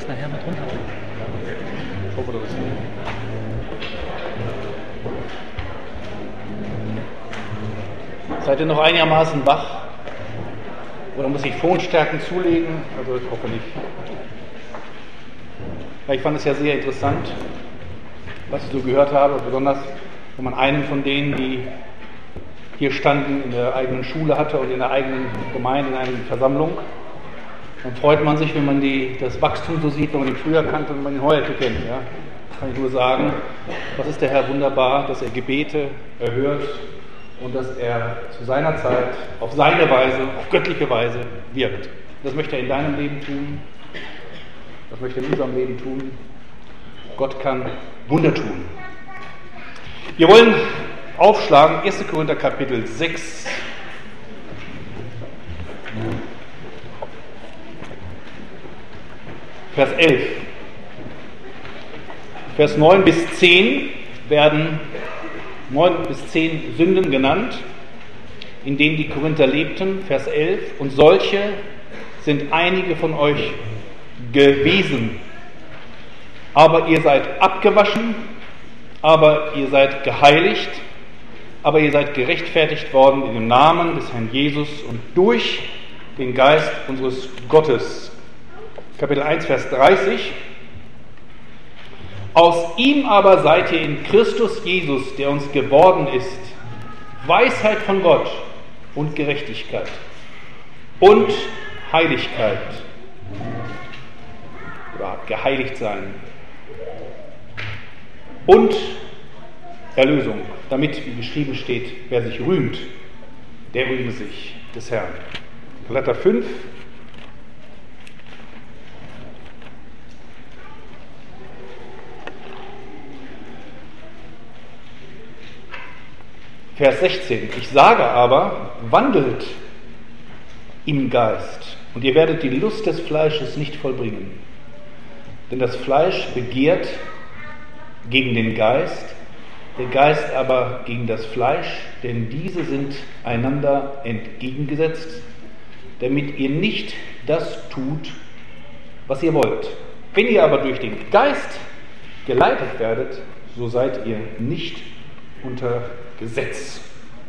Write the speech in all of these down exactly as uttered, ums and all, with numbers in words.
das nachher mit runterbringen. Ich hoffe, das ist nicht. Seid ihr noch einigermaßen wach? Oder muss ich Tonstärken zulegen? Also ich hoffe nicht. Ja, ich fand es ja sehr interessant, was ich so gehört habe, besonders wenn man einen von denen, die hier standen, in der eigenen Schule hatte und in der eigenen Gemeinde, in einer Versammlung. Dann freut man sich, wenn man die, das Wachstum so sieht, wenn man ihn früher kannte und wenn man ihn heute kennt. Ja? Kann ich nur sagen, was ist der Herr wunderbar, dass er Gebete erhört und dass er zu seiner Zeit auf seine Weise, auf göttliche Weise wirkt. Das möchte er in deinem Leben tun, das möchte er in unserem Leben tun. Gott kann Wunder tun. Wir wollen aufschlagen, erster Korinther Kapitel sechs. Vers elf. Vers neun bis zehn werden neun bis zehn Sünden genannt, in denen die Korinther lebten. Vers elf. Und solche sind einige von euch gewesen. Aber ihr seid abgewaschen, aber ihr seid geheiligt, aber ihr seid gerechtfertigt worden in dem Namen des Herrn Jesus und durch den Geist unseres Gottes. Kapitel eins, Vers dreißig. Aus ihm aber seid ihr in Christus Jesus, der uns geworden ist, Weisheit von Gott und Gerechtigkeit und Heiligkeit. Oder geheiligt sein. Und Erlösung, damit, wie geschrieben steht, wer sich rühmt, der rühme sich des Herrn. Galater fünf. Vers sechzehn. Ich sage aber, wandelt im Geist, und ihr werdet die Lust des Fleisches nicht vollbringen. Denn das Fleisch begehrt gegen den Geist, der Geist aber gegen das Fleisch, denn diese sind einander entgegengesetzt, damit ihr nicht das tut, was ihr wollt. Wenn ihr aber durch den Geist geleitet werdet, so seid ihr nicht unter Gesetz.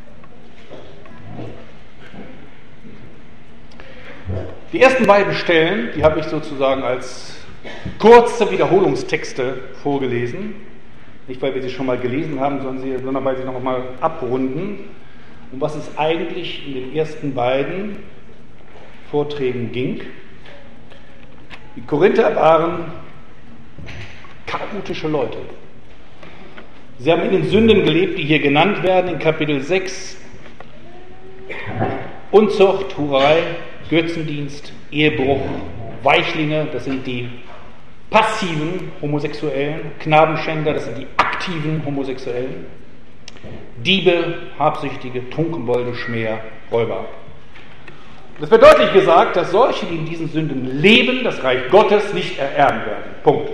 Die ersten beiden Stellen, die habe ich sozusagen als kurze Wiederholungstexte vorgelesen. Nicht, weil wir sie schon mal gelesen haben, sondern, sie, sondern weil sie noch einmal abrunden, um was es eigentlich in den ersten beiden Vorträgen ging. Die Korinther waren chaotische Leute. Sie haben in den Sünden gelebt, die hier genannt werden in Kapitel sechs. Unzucht, Hurerei, Götzendienst, Ehebruch, Weichlinge, das sind die passiven Homosexuellen, Knabenschänder, das sind die aktiven Homosexuellen, Diebe, Habsüchtige, Trunkenbolde, Schmäher, Räuber. Es wird deutlich gesagt, dass solche, die in diesen Sünden leben, das Reich Gottes nicht ererben werden. Punkt.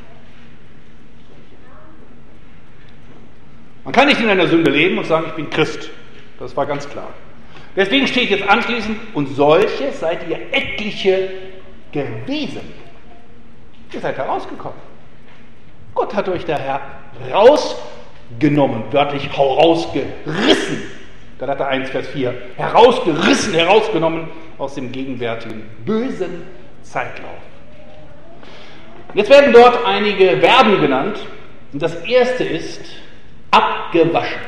Man kann nicht in einer Sünde leben und sagen, ich bin Christ. Das war ganz klar. Deswegen steht jetzt anschließend, und solche seid ihr etliche gewesen. Ihr seid herausgekommen. Gott hat euch daher rausgenommen, wörtlich herausgerissen. Galater eins, Vers vier. Herausgerissen, herausgenommen aus dem gegenwärtigen bösen Zeitlauf. Jetzt werden dort einige Verben genannt. Und das erste ist abgewaschen.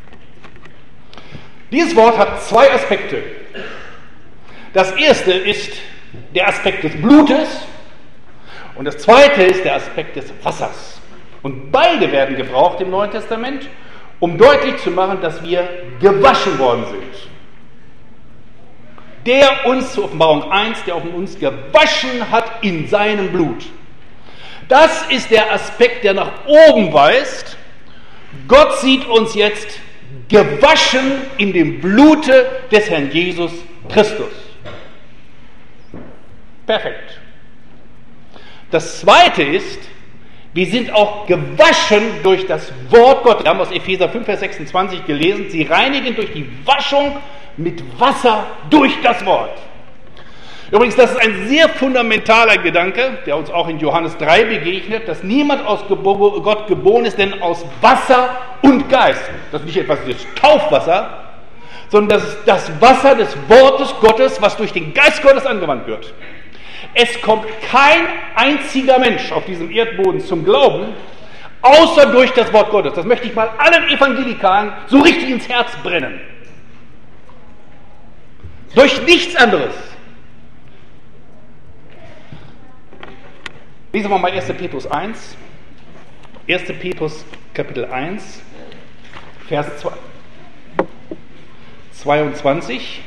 Dieses Wort hat zwei Aspekte. Das erste ist der Aspekt des Blutes und das zweite ist der Aspekt des Wassers. Und beide werden gebraucht im Neuen Testament, um deutlich zu machen, dass wir gewaschen worden sind. Der uns, zur Offenbarung eins, der uns gewaschen hat in seinem Blut. Das ist der Aspekt, der nach oben weist. Gott sieht uns jetzt gewaschen in dem Blute des Herrn Jesus Christus. Perfekt. Das zweite ist, wir sind auch gewaschen durch das Wort Gottes. Wir haben aus Epheser fünf, Vers sechsundzwanzig gelesen, sie reinigen durch die Waschung mit Wasser durch das Wort. Übrigens, das ist ein sehr fundamentaler Gedanke, der uns auch in Johannes drei begegnet, dass niemand aus Gott geboren ist, denn aus Wasser und Geist. Das ist nicht etwas wie das Taufwasser, sondern das ist das Wasser des Wortes Gottes, was durch den Geist Gottes angewandt wird. Es kommt kein einziger Mensch auf diesem Erdboden zum Glauben, außer durch das Wort Gottes. Das möchte ich mal allen Evangelikalen so richtig ins Herz brennen. Durch nichts anderes. Lesen wir mal erster Petrus eins. erster Petrus Kapitel eins, Vers zweiundzwanzig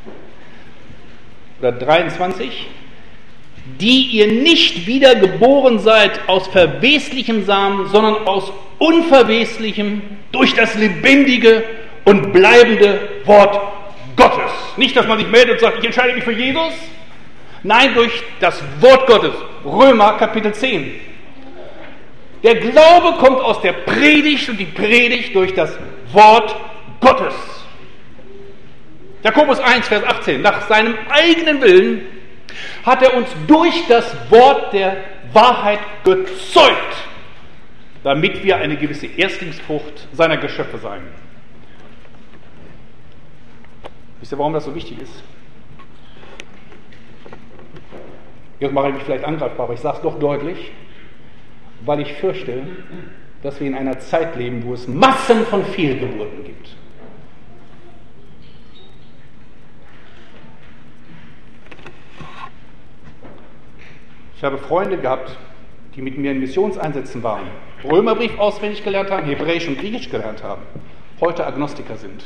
oder dreiundzwanzig. Die ihr nicht wiedergeboren seid aus verweslichem Samen, sondern aus unverweslichem, durch das lebendige und bleibende Wort Gottes. Nicht, dass man sich meldet und sagt, ich entscheide mich für Jesus. Nein, durch das Wort Gottes. Römer Kapitel zehn. Der Glaube kommt aus der Predigt und die Predigt durch das Wort Gottes. Jakobus eins, Vers achtzehn. Nach seinem eigenen Willen hat er uns durch das Wort der Wahrheit gezeugt, damit wir eine gewisse Erstlingsfrucht seiner Geschöpfe seien. Wisst ihr, warum das so wichtig ist? Jetzt mache ich mich vielleicht angreifbar, aber ich sage es doch deutlich, weil ich fürchte, dass wir in einer Zeit leben, wo es Massen von Fehlgeburten gibt. Ich habe Freunde gehabt, die mit mir in Missionseinsätzen waren, Römerbrief auswendig gelernt haben, Hebräisch und Griechisch gelernt haben, heute Agnostiker sind.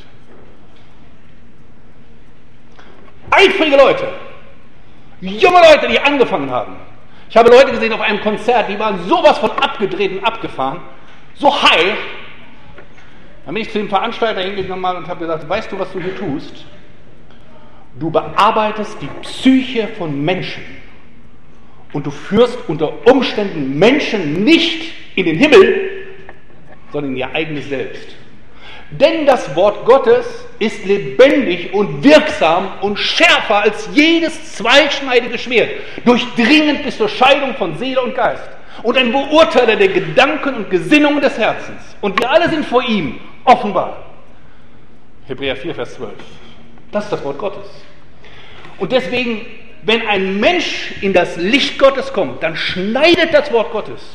Eifrige Leute, junge Leute, die angefangen haben. Ich habe Leute gesehen auf einem Konzert, die waren sowas von abgedreht und abgefahren, so high. Dann bin ich zu dem Veranstalter hingegangen und habe gesagt, weißt du, was du hier tust? Du bearbeitest die Psyche von Menschen. Und du führst unter Umständen Menschen nicht in den Himmel, sondern in ihr eigenes Selbst. Denn das Wort Gottes ist lebendig und wirksam und schärfer als jedes zweischneidige Schwert, durchdringend bis zur Scheidung von Seele und Geist und ein Beurteiler der Gedanken und Gesinnungen des Herzens. Und wir alle sind vor ihm offenbar. Hebräer vier, Vers zwölf. Das ist das Wort Gottes. Und deswegen, wenn ein Mensch in das Licht Gottes kommt, dann schneidet das Wort Gottes.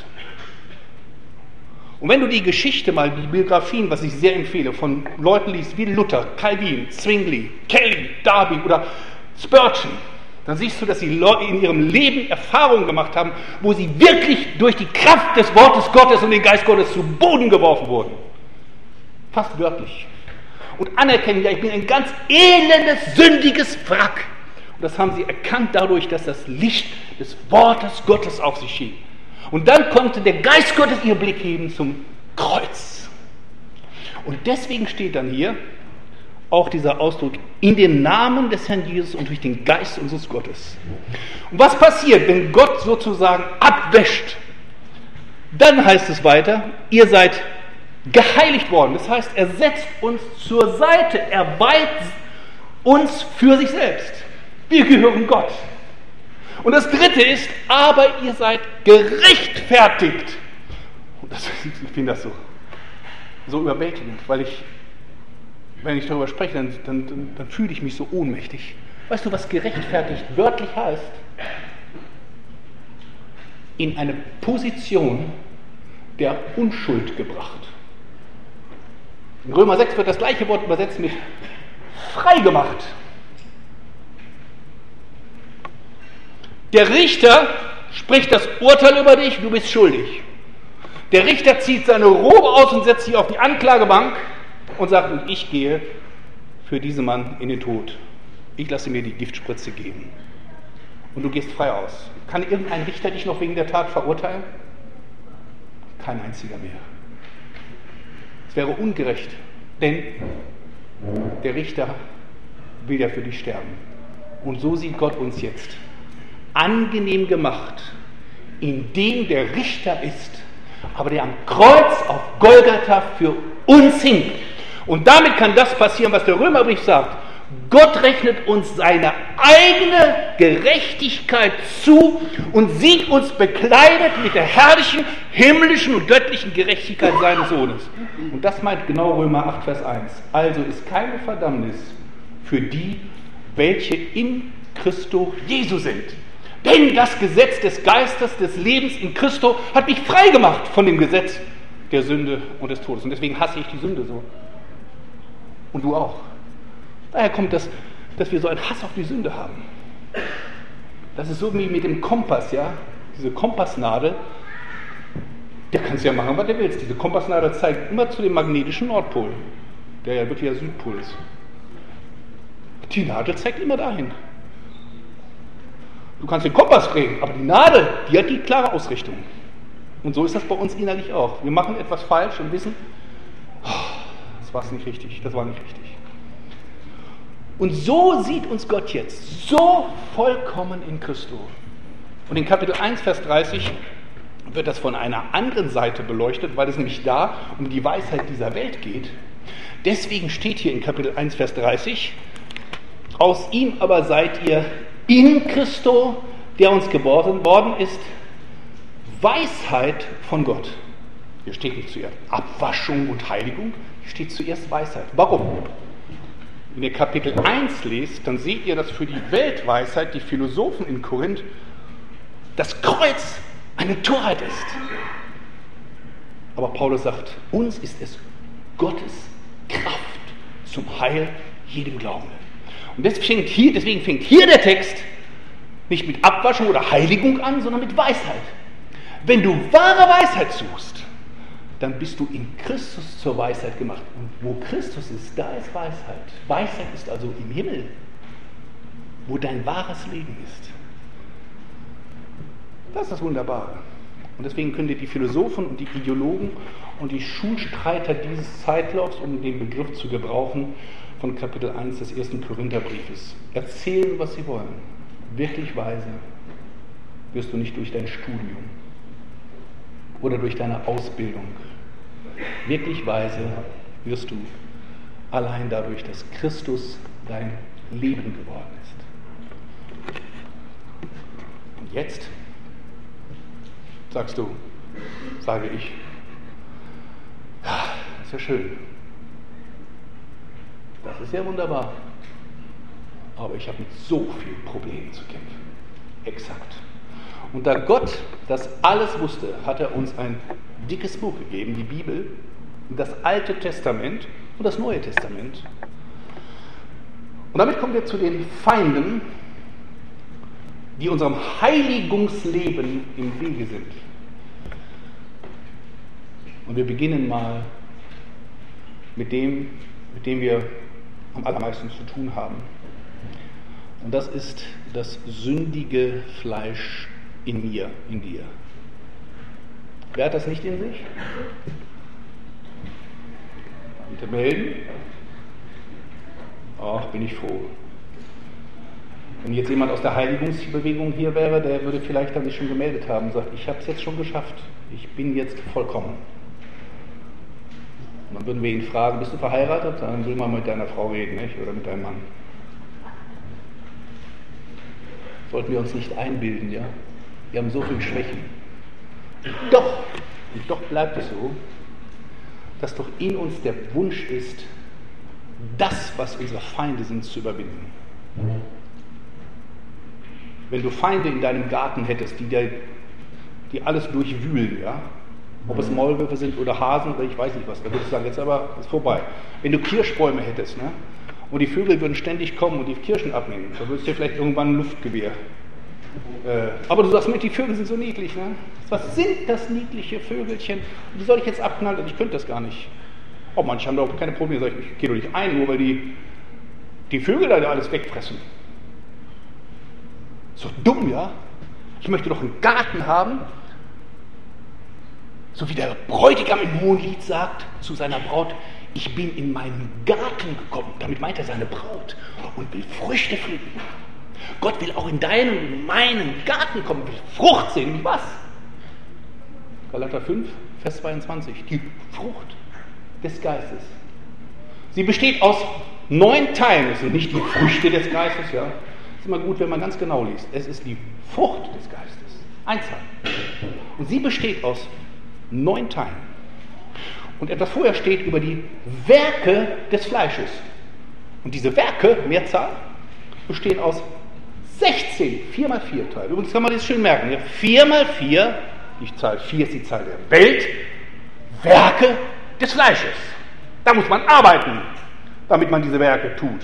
Und wenn du die Geschichte mal, die Biografien, was ich sehr empfehle, von Leuten liest wie Luther, Calvin, Zwingli, Kelly, Darby oder Spurgeon, dann siehst du, dass sie in ihrem Leben Erfahrungen gemacht haben, wo sie wirklich durch die Kraft des Wortes Gottes und den Geist Gottes zu Boden geworfen wurden. Fast wörtlich. Und anerkennen, ja, ich bin ein ganz elendes, sündiges Wrack. Und das haben sie erkannt dadurch, dass das Licht des Wortes Gottes auf sie schien. Und dann konnte der Geist Gottes ihren Blick heben zum Kreuz. Und deswegen steht dann hier auch dieser Ausdruck, in den Namen des Herrn Jesus und durch den Geist unseres Gottes. Und was passiert, wenn Gott sozusagen abwäscht? Dann heißt es weiter, ihr seid geheiligt worden. Das heißt, er setzt uns zur Seite, er weiht uns für sich selbst. Wir gehören Gott. Und das dritte ist, aber ihr seid gerechtfertigt. Und das, ich finde das so, so überwältigend, weil ich, wenn ich darüber spreche, dann, dann, dann fühle ich mich so ohnmächtig. Weißt du, was gerechtfertigt wörtlich heißt? In eine Position der Unschuld gebracht. In Römer sechs wird das gleiche Wort übersetzt mit frei gemacht. Der Richter spricht das Urteil über dich, du bist schuldig. Der Richter zieht seine Robe aus und setzt sich auf die Anklagebank und sagt, und ich gehe für diesen Mann in den Tod. Ich lasse mir die Giftspritze geben. Und du gehst frei aus. Kann irgendein Richter dich noch wegen der Tat verurteilen? Kein einziger mehr. Es wäre ungerecht, denn der Richter will ja für dich sterben. Und so sieht Gott uns jetzt angenehm gemacht, indem der Richter ist, aber der am Kreuz auf Golgatha für uns hing. Und damit kann das passieren, was der Römerbrief sagt. Gott rechnet uns seine eigene Gerechtigkeit zu und sieht uns bekleidet mit der herrlichen, himmlischen und göttlichen Gerechtigkeit seines Sohnes. Und das meint genau Römer acht, Vers eins. Also ist keine Verdammnis für die, welche in Christo Jesu sind. Denn das Gesetz des Geistes des Lebens in Christo hat mich frei gemacht von dem Gesetz der Sünde und des Todes. Und deswegen hasse ich die Sünde so. Und du auch. Daher kommt das, dass wir so einen Hass auf die Sünde haben. Das ist so wie mit dem Kompass, ja? Diese Kompassnadel, der kannst ja machen, was du willst. Diese Kompassnadel zeigt immer zu dem magnetischen Nordpol, der ja wirklich der Südpol ist. Die Nadel zeigt immer dahin. Du kannst den Kompass drehen, aber die Nadel, die hat die klare Ausrichtung. Und so ist das bei uns innerlich auch. Wir machen etwas falsch und wissen, oh, das war nicht richtig, das war nicht richtig. Und so sieht uns Gott jetzt, so vollkommen in Christo. Und in Kapitel eins, Vers dreißig wird das von einer anderen Seite beleuchtet, weil es nämlich da um die Weisheit dieser Welt geht. Deswegen steht hier in Kapitel eins, Vers dreißig, aus ihm aber seid ihr in Christo, der uns geboren worden ist, Weisheit von Gott. Hier steht nicht zuerst Abwaschung und Heiligung, hier steht zuerst Weisheit. Warum? Wenn ihr Kapitel eins lest, dann seht ihr, dass für die Weltweisheit, die Philosophen in Korinth, das Kreuz eine Torheit ist. Aber Paulus sagt, uns ist es Gottes Kraft zum Heil jedem Glaubenden. Und deswegen fängt, hier, deswegen fängt hier der Text nicht mit Abwaschung oder Heiligung an, sondern mit Weisheit. Wenn du wahre Weisheit suchst, dann bist du in Christus zur Weisheit gemacht. Und wo Christus ist, da ist Weisheit. Weisheit ist also im Himmel, wo dein wahres Leben ist. Das ist das Wunderbare. Und deswegen können dir die Philosophen und die Ideologen und die Schulstreiter dieses Zeitlaufs, um den Begriff zu gebrauchen, von Kapitel eins des ersten Korintherbriefes, erzählen, was sie wollen. Wirklich weise wirst du nicht durch dein Studium oder durch deine Ausbildung. Wirklich weise wirst du allein dadurch, dass Christus dein Leben geworden ist. Und jetzt sagst du, sage ich, ja, ist ja schön. Das ist ja wunderbar. Aber ich habe mit so vielen Problemen zu kämpfen. Exakt. Und da Gott das alles wusste, hat er uns ein dickes Buch gegeben, die Bibel, das Alte Testament und das Neue Testament. Und damit kommen wir zu den Feinden, die unserem Heiligungsleben im Wege sind. Und wir beginnen mal mit dem, mit dem wir am allermeisten zu tun haben. Und das ist das sündige Fleisch in mir, in dir. Wer hat das nicht in sich? Bitte melden. Ach, bin ich froh. Wenn jetzt jemand aus der Heiligungsbewegung hier wäre, der würde vielleicht dann sich schon gemeldet haben und sagt, ich habe es jetzt schon geschafft. Ich bin jetzt vollkommen. Und dann würden wir ihn fragen, bist du verheiratet? Dann will man mit deiner Frau reden, nicht? Oder mit deinem Mann. Sollten wir uns nicht einbilden, ja? Wir haben so viele Schwächen. Und doch, und doch bleibt es so, dass doch in uns der Wunsch ist, das, was unsere Feinde sind, zu überwinden. Wenn du Feinde in deinem Garten hättest, die, dir, die alles durchwühlen, ja? Ob es Maulwürfe sind oder Hasen oder ich weiß nicht was, da würdest du sagen, jetzt aber ist vorbei. Wenn du Kirschbäume hättest, ne? Und die Vögel würden ständig kommen und die Kirschen abnehmen, dann würdest du dir vielleicht irgendwann ein Luftgewehr. Äh, aber du sagst, die Vögel sind so niedlich, ne? Was sind das niedliche Vögelchen? Die soll ich jetzt abknallen? Ich könnte das gar nicht. Oh, manche haben da auch keine Probleme. Sag ich, ich gehe doch nicht ein, nur weil die, die Vögel da alles wegfressen. So dumm, ja? Ich möchte doch einen Garten haben, so wie der Bräutigam im Hohenlied sagt zu seiner Braut, ich bin in meinen Garten gekommen, damit meint er seine Braut, und will Früchte pflücken. Gott will auch in deinen, in meinen Garten kommen, will Frucht sehen. Wie was? Galater fünf, Vers zweiundzwanzig. Die Frucht des Geistes. Sie besteht aus neun Teilen. Es sind nicht die Früchte des Geistes, ja. Es ist immer gut, wenn man ganz genau liest. Es ist die Frucht des Geistes. Ein Teil. Und sie besteht aus neun Teilen. Und etwas vorher steht über die Werke des Fleisches. Und diese Werke, Mehrzahl, bestehen aus sechzehn, vier mal vier Teile. Übrigens kann man das schön merken. Ja? vier mal vier, die Zahl vier ist die Zahl der Welt, Werke des Fleisches. Da muss man arbeiten, damit man diese Werke tut.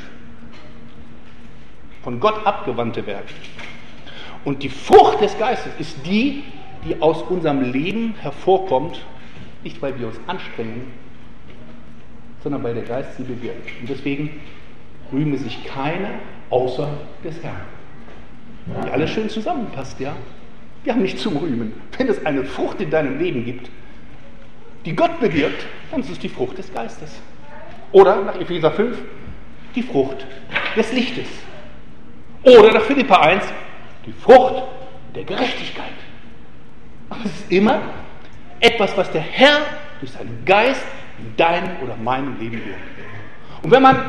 Von Gott abgewandte Werke. Und die Frucht des Geistes ist die, die aus unserem Leben hervorkommt, nicht weil wir uns anstrengen, sondern weil der Geist sie bewirkt. Und deswegen rühme sich keiner außer des Herrn. Die alles schön zusammenpasst, ja? Wir haben nicht zum Rühmen. Wenn es eine Frucht in deinem Leben gibt, die Gott bewirkt, dann ist es die Frucht des Geistes. Oder nach Epheser fünf, die Frucht des Lichtes. Oder nach Philipper eins, die Frucht der Gerechtigkeit. Aber es ist immer etwas, was der Herr durch seinen Geist in deinem oder meinem Leben wirkt. Und wenn man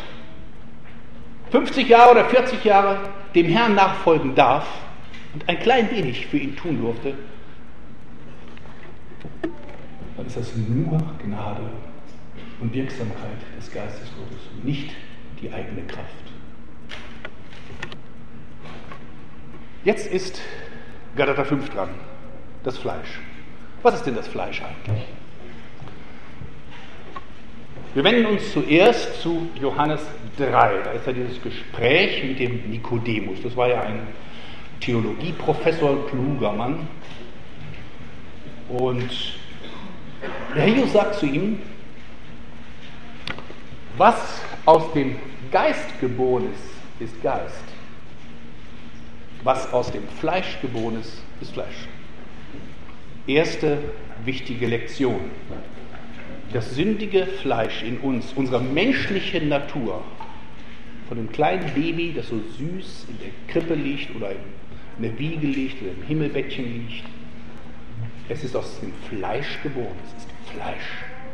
fünfzig Jahre oder vierzig Jahre dem Herrn nachfolgen darf und ein klein wenig für ihn tun durfte, dann ist das nur Gnade und Wirksamkeit des Geistes Gottes und nicht die eigene Kraft. Jetzt ist Galater fünf dran, das Fleisch. Was ist denn das Fleisch eigentlich? Wir wenden uns zuerst zu Johannes drei. Da ist ja dieses Gespräch mit dem Nikodemus. Das war ja ein Theologieprofessor, ein kluger Mann. Und der Herr Jesus sagt zu ihm, was aus dem Geist geboren ist, ist Geist. Was aus dem Fleisch geboren ist, ist Fleisch. Erste wichtige Lektion. Das sündige Fleisch in uns, unserer menschlichen Natur, von dem kleinen Baby, das so süß in der Krippe liegt oder in der Wiege liegt oder im Himmelbettchen liegt, es ist aus dem Fleisch geboren, es ist Fleisch.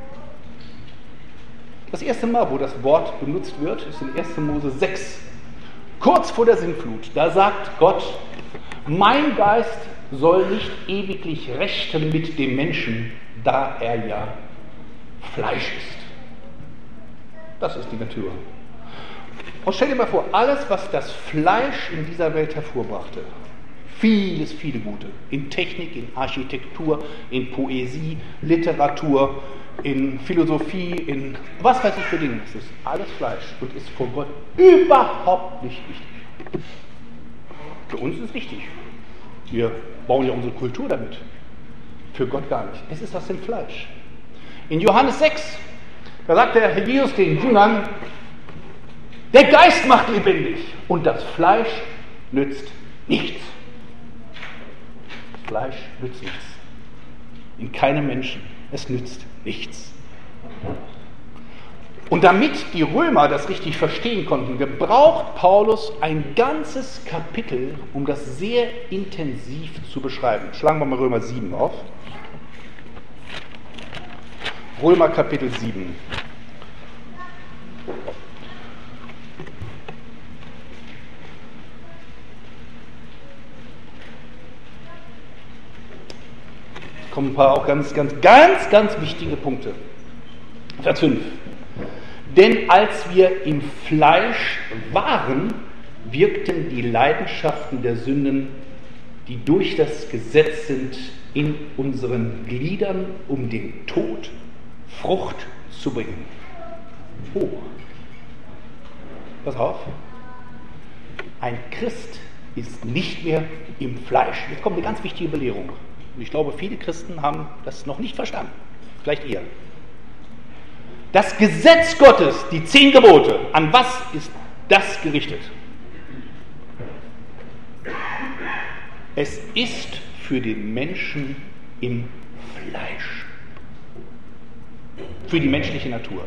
Das erste Mal, wo das Wort benutzt wird, ist in erster Mose sechs, kurz vor der Sintflut. Da sagt Gott, mein Geist soll nicht ewiglich rechten mit dem Menschen, da er ja Fleisch ist. Das ist die Natur. Und stell dir mal vor, alles, was das Fleisch in dieser Welt hervorbrachte, vieles, viele Gute, in Technik, in Architektur, in Poesie, Literatur, in Philosophie, in was weiß ich für Dinge, es ist alles Fleisch und ist vor Gott überhaupt nicht wichtig. Für uns ist es wichtig. Wir bauen ja unsere Kultur damit. Für Gott gar nicht. Es ist aus dem Fleisch. In Johannes sechs, da sagt der Herr Jesus den Jüngern, der Geist macht lebendig und das Fleisch nützt nichts. Das Fleisch nützt nichts. In keinem Menschen. Es nützt nichts. Und damit die Römer das richtig verstehen konnten, gebraucht Paulus ein ganzes Kapitel, um das sehr intensiv zu beschreiben. Schlagen wir mal Römer sieben auf. Römer Kapitel sieben. Es kommen ein paar auch ganz, ganz, ganz, ganz wichtige Punkte. Vers fünf. Denn als wir im Fleisch waren, wirkten die Leidenschaften der Sünden, die durch das Gesetz sind, in unseren Gliedern, um den Tod Frucht zu bringen. Oh. Pass auf. Ein Christ ist nicht mehr im Fleisch. Jetzt kommt eine ganz wichtige Belehrung. Und ich glaube, viele Christen haben das noch nicht verstanden. Vielleicht ihr. Das Gesetz Gottes, die zehn Gebote, an was ist das gerichtet? Es ist für den Menschen im Fleisch. Für die menschliche Natur.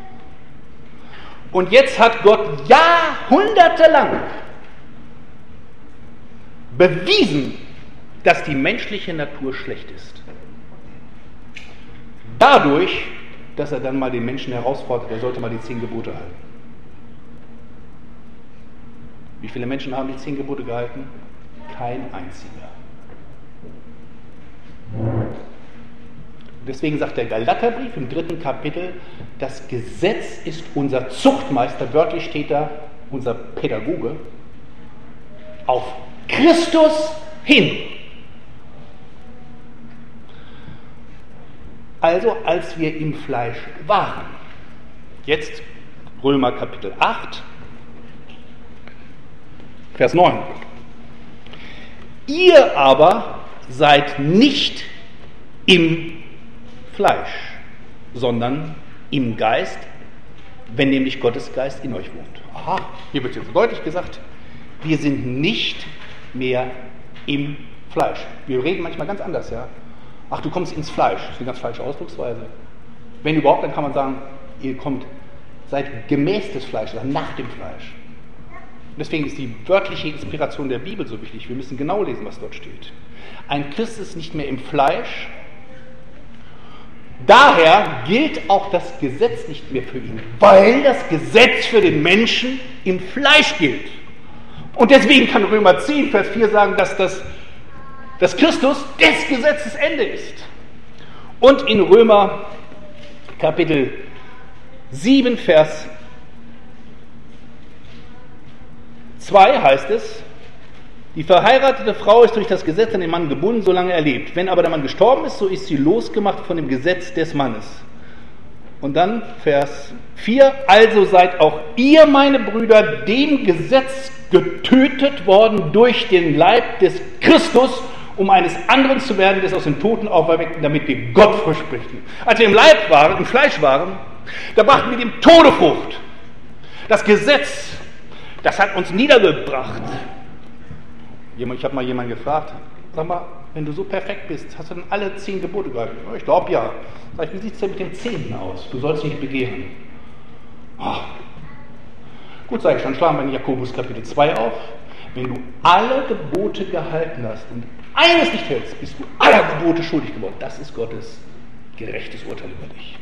Und jetzt hat Gott jahrhundertelang bewiesen, dass die menschliche Natur schlecht ist. Dadurch, dass er dann mal den Menschen herausfordert, er sollte mal die zehn Gebote halten. Wie viele Menschen haben die zehn Gebote gehalten? Kein einziger. Deswegen sagt der Galaterbrief im dritten Kapitel, das Gesetz ist unser Zuchtmeister, wörtlich steht da unser Pädagoge, auf Christus hin. Also als wir im Fleisch waren. Jetzt Römer Kapitel acht, Vers neun. Ihr aber seid nicht im Fleisch, sondern im Geist, wenn nämlich Gottes Geist in euch wohnt. Aha, hier wird jetzt deutlich gesagt, wir sind nicht mehr im Fleisch. Wir reden manchmal ganz anders, ja. Ach, du kommst ins Fleisch, das ist eine ganz falsche Ausdrucksweise. Wenn überhaupt, dann kann man sagen, ihr kommt, seid gemäß des Fleisches, also nach dem Fleisch. Deswegen ist die wörtliche Inspiration der Bibel so wichtig. Wir müssen genau lesen, was dort steht. Ein Christ ist nicht mehr im Fleisch. Daher gilt auch das Gesetz nicht mehr für ihn, weil das Gesetz für den Menschen im Fleisch gilt. Und deswegen kann Römer zehn, Vers vier sagen, dass, das, dass Christus des Gesetzes Ende ist. Und in Römer Kapitel sieben, Vers zwei heißt es, die verheiratete Frau ist durch das Gesetz an den Mann gebunden, solange er lebt. Wenn aber der Mann gestorben ist, so ist sie losgemacht von dem Gesetz des Mannes. Und dann Vers vier, also seid auch ihr, meine Brüder, dem Gesetz getötet worden durch den Leib des Christus, um eines anderen zu werden, des aus den Toten auferweckten, damit wir Gott versprechen. Als wir im Leib waren, im Fleisch waren, da brachten wir dem Tode Frucht. Das Gesetz, das hat uns niedergebracht. Ich habe mal jemanden gefragt, sag mal, wenn du so perfekt bist, hast du denn alle zehn Gebote gehalten? Ich glaube ja. Sag ich, wie sieht es denn mit dem zehnten aus? Du sollst nicht begehren. Oh. Gut, sage ich, dann schlagen wir in Jakobus Kapitel zwei auf. Wenn du alle Gebote gehalten hast und eines nicht hältst, bist du aller Gebote schuldig geworden. Das ist Gottes gerechtes Urteil über dich.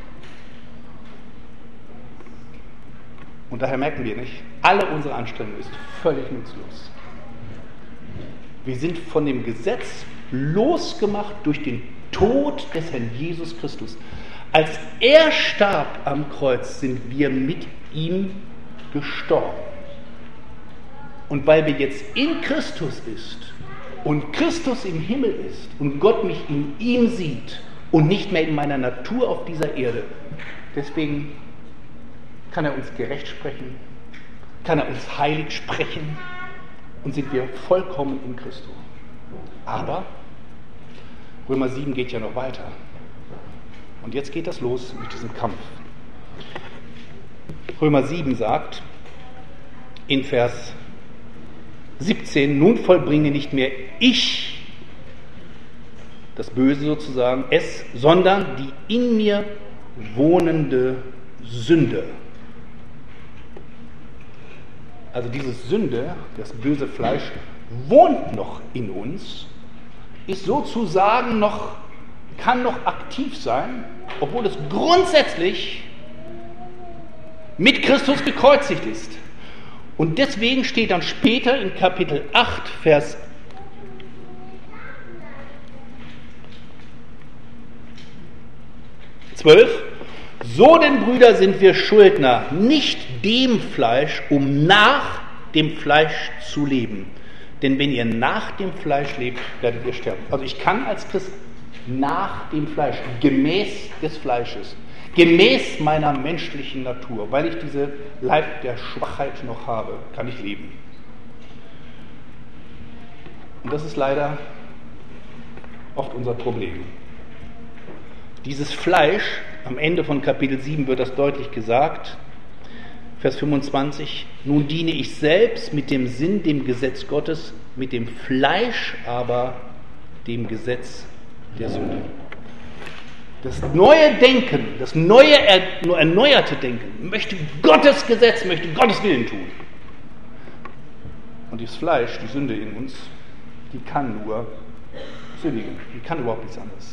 Und daher merken wir nicht, alle unsere Anstrengung ist völlig nutzlos. Wir sind von dem Gesetz losgemacht durch den Tod des Herrn Jesus Christus. Als er starb am Kreuz, sind wir mit ihm gestorben. Und weil wir jetzt in Christus ist und Christus im Himmel ist und Gott mich in ihm sieht und nicht mehr in meiner Natur auf dieser Erde, deswegen kann er uns gerecht sprechen, kann er uns heilig sprechen und sind wir vollkommen in Christus. Aber Römer sieben geht ja noch weiter. Und jetzt geht das los mit diesem Kampf. Römer sieben sagt in Vers siebzehn, nun vollbringe nicht mehr ich das Böse sozusagen, es, sondern die in mir wohnende Sünde. Also diese Sünde, das böse Fleisch, wohnt noch in uns, ist sozusagen noch, kann noch aktiv sein, obwohl es grundsätzlich mit Christus gekreuzigt ist. Und deswegen steht dann später in Kapitel acht, Vers zwölf, so denn, Brüder, sind wir Schuldner, nicht dem Fleisch, um nach dem Fleisch zu leben. Denn wenn ihr nach dem Fleisch lebt, werdet ihr sterben. Also ich kann als Christ nach dem Fleisch, gemäß des Fleisches, gemäß meiner menschlichen Natur, weil ich diese Leib der Schwachheit noch habe, kann ich leben. Und das ist leider oft unser Problem. Dieses Fleisch, am Ende von Kapitel sieben wird das deutlich gesagt, Vers fünfundzwanzig, nun diene ich selbst mit dem Sinn dem Gesetz Gottes, mit dem Fleisch aber dem Gesetz der Sünde. Das neue Denken, das neue erneuerte Denken möchte Gottes Gesetz, möchte Gottes Willen tun. Und dieses Fleisch, die Sünde in uns, die kann nur sündigen, die kann überhaupt nichts anderes.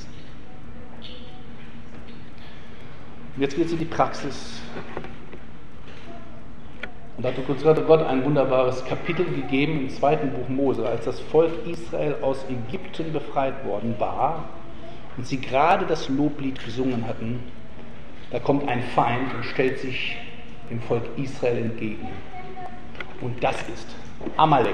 Und jetzt geht es in die Praxis. Und da hat Gott ein wunderbares Kapitel gegeben im zweiten Buch Mose, als das Volk Israel aus Ägypten befreit worden war und sie gerade das Loblied gesungen hatten. Da kommt ein Feind und stellt sich dem Volk Israel entgegen. Und das ist Amalek.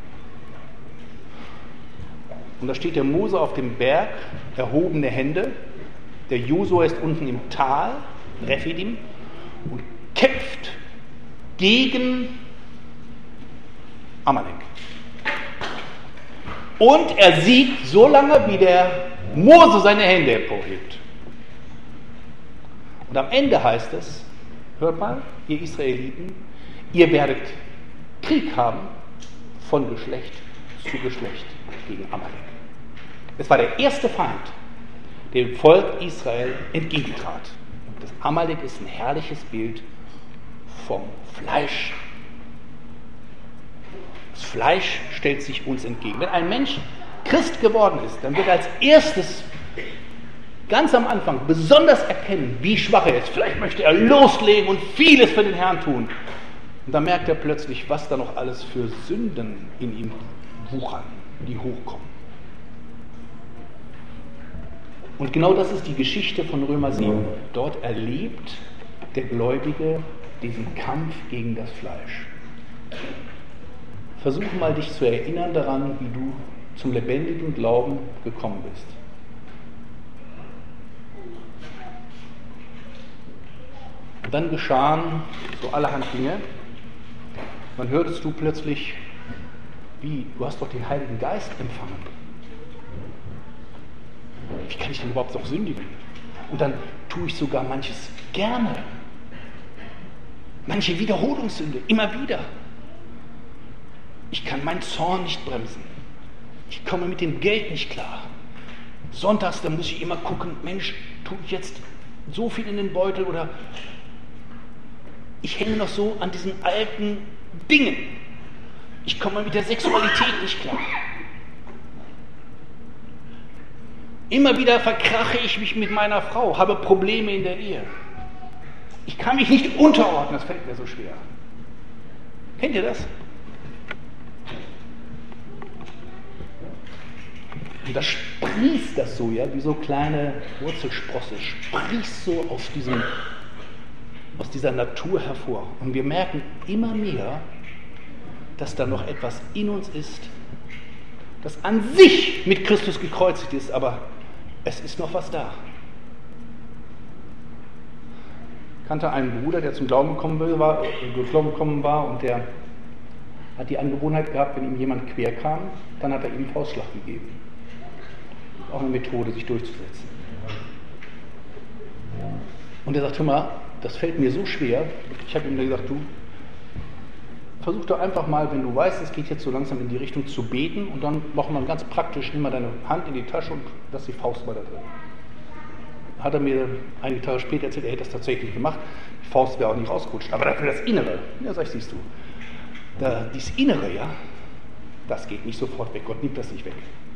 Und da steht der Mose auf dem Berg, erhobene Hände. Der Josua ist unten im Tal, Rephidim, und kämpft gegen Amalek. Und er siegt so lange, wie der Mose seine Hände emporhebt. Und am Ende heißt es, hört mal, ihr Israeliten, ihr werdet Krieg haben von Geschlecht zu Geschlecht gegen Amalek. Es war der erste Feind, dem Volk Israel entgegentrat. Und das Amalek ist ein herrliches Bild vom Fleisch. Das Fleisch stellt sich uns entgegen. Wenn ein Mensch Christ geworden ist, dann wird er als erstes ganz am Anfang besonders erkennen, wie schwach er ist. Vielleicht möchte er loslegen und vieles für den Herrn tun. Und dann merkt er plötzlich, was da noch alles für Sünden in ihm wuchern, die hochkommen. Und genau das ist die Geschichte von Römer sieben. Dort erlebt der Gläubige diesen Kampf gegen das Fleisch. Versuch mal, dich zu erinnern daran, wie du zum lebendigen Glauben gekommen bist. Und dann geschahen so allerhand Dinge. Dann hörtest du plötzlich, wie, du hast doch den Heiligen Geist empfangen. Wie kann ich denn überhaupt noch sündigen? Und dann tue ich sogar manches gerne. Manche Wiederholungssünde, immer wieder. Ich kann meinen Zorn nicht bremsen. Ich komme mit dem Geld nicht klar. Sonntags, da muss ich immer gucken, Mensch, tue ich jetzt so viel in den Beutel oder ich hänge noch so an diesen alten Dingen. Ich komme mit der Sexualität nicht klar. Immer wieder verkrache ich mich mit meiner Frau, habe Probleme in der Ehe. Ich kann mich nicht unterordnen, das fällt mir so schwer. Kennt ihr das? Und da sprießt das so, ja, wie so kleine Wurzelsprosse, sprießt so aus, diesem, aus dieser Natur hervor. Und wir merken immer mehr, dass da noch etwas in uns ist, das an sich mit Christus gekreuzigt ist, aber es ist noch was da. Ich kannte einen Bruder, der zum Glauben gekommen war, Glauben gekommen war und der hat die Angewohnheit gehabt, wenn ihm jemand quer kam, dann hat er ihm einen Faustschlag gegeben. Auch eine Methode, sich durchzusetzen. Und er sagt, hör mal, das fällt mir so schwer. Ich habe ihm dann gesagt, du, versuch doch einfach mal, wenn du weißt, es geht jetzt so langsam in die Richtung zu beten und dann machen wir ganz praktisch, nimm mal deine Hand in die Tasche und lass die Faust mal da drin. Hat er mir einige Tage später erzählt, er hätte das tatsächlich gemacht. Die Faust wäre auch nicht rausgerutscht. Aber dafür das Innere, ja, sag ich, siehst du, da, dieses Innere, ja, das geht nicht sofort weg. Gott nimmt das nicht weg.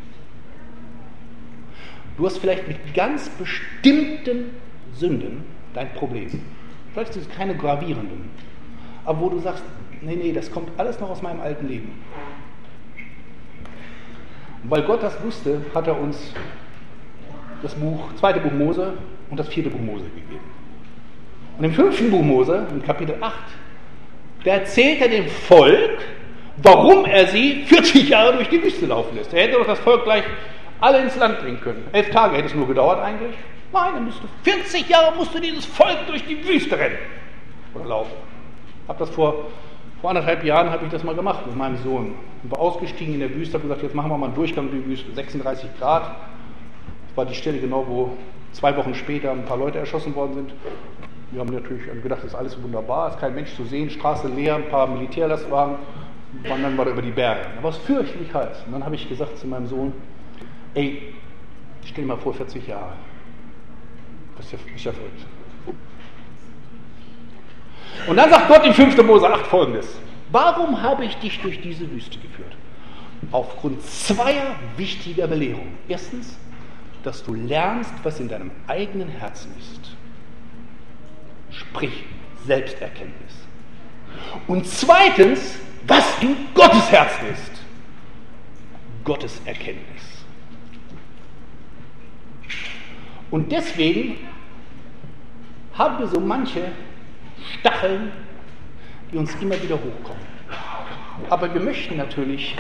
Du hast vielleicht mit ganz bestimmten Sünden dein Problem. Vielleicht sind es keine gravierenden, aber wo du sagst, nee, nee, das kommt alles noch aus meinem alten Leben. Und weil Gott das wusste, hat er uns das Buch, zweite Buch Mose und das vierte Buch Mose gegeben. Und im fünften Buch Mose, im Kapitel acht, da erzählt er dem Volk, warum er sie vierzig Jahre durch die Wüste laufen lässt. Er hätte doch das Volk gleich alle ins Land bringen können. Elf Tage hätte es nur gedauert eigentlich. Nein, er musste, vierzig Jahre musste dieses Volk durch die Wüste rennen oder laufen. Ich habe das vor, vor anderthalb Jahren habe ich das mal gemacht mit meinem Sohn. Ich war ausgestiegen in der Wüste, habe gesagt, jetzt machen wir mal einen Durchgang durch die Wüste, sechsunddreißig Grad. Das war die Stelle genau, wo zwei Wochen später ein paar Leute erschossen worden sind. Wir haben natürlich gedacht, das ist alles wunderbar, ist kein Mensch zu sehen, Straße leer, ein paar Militärlastwagen, wandern wir da über die Berge. Da war es fürchterlich heiß. Und dann habe ich gesagt zu meinem Sohn, ey, stell dir mal vor, vierzig Jahre. Das ist ja, ist ja verrückt. Und dann sagt Gott in fünften Mose acht folgendes: Warum habe ich dich durch diese Wüste geführt? Aufgrund zweier wichtiger Belehrungen. Erstens, dass du lernst, was in deinem eigenen Herzen ist. Sprich, Selbsterkenntnis. Und zweitens, was in Gottes Herzen ist. Gottes Erkenntnis. Und deswegen haben wir so manche Stacheln, die uns immer wieder hochkommen. Aber wir möchten natürlich,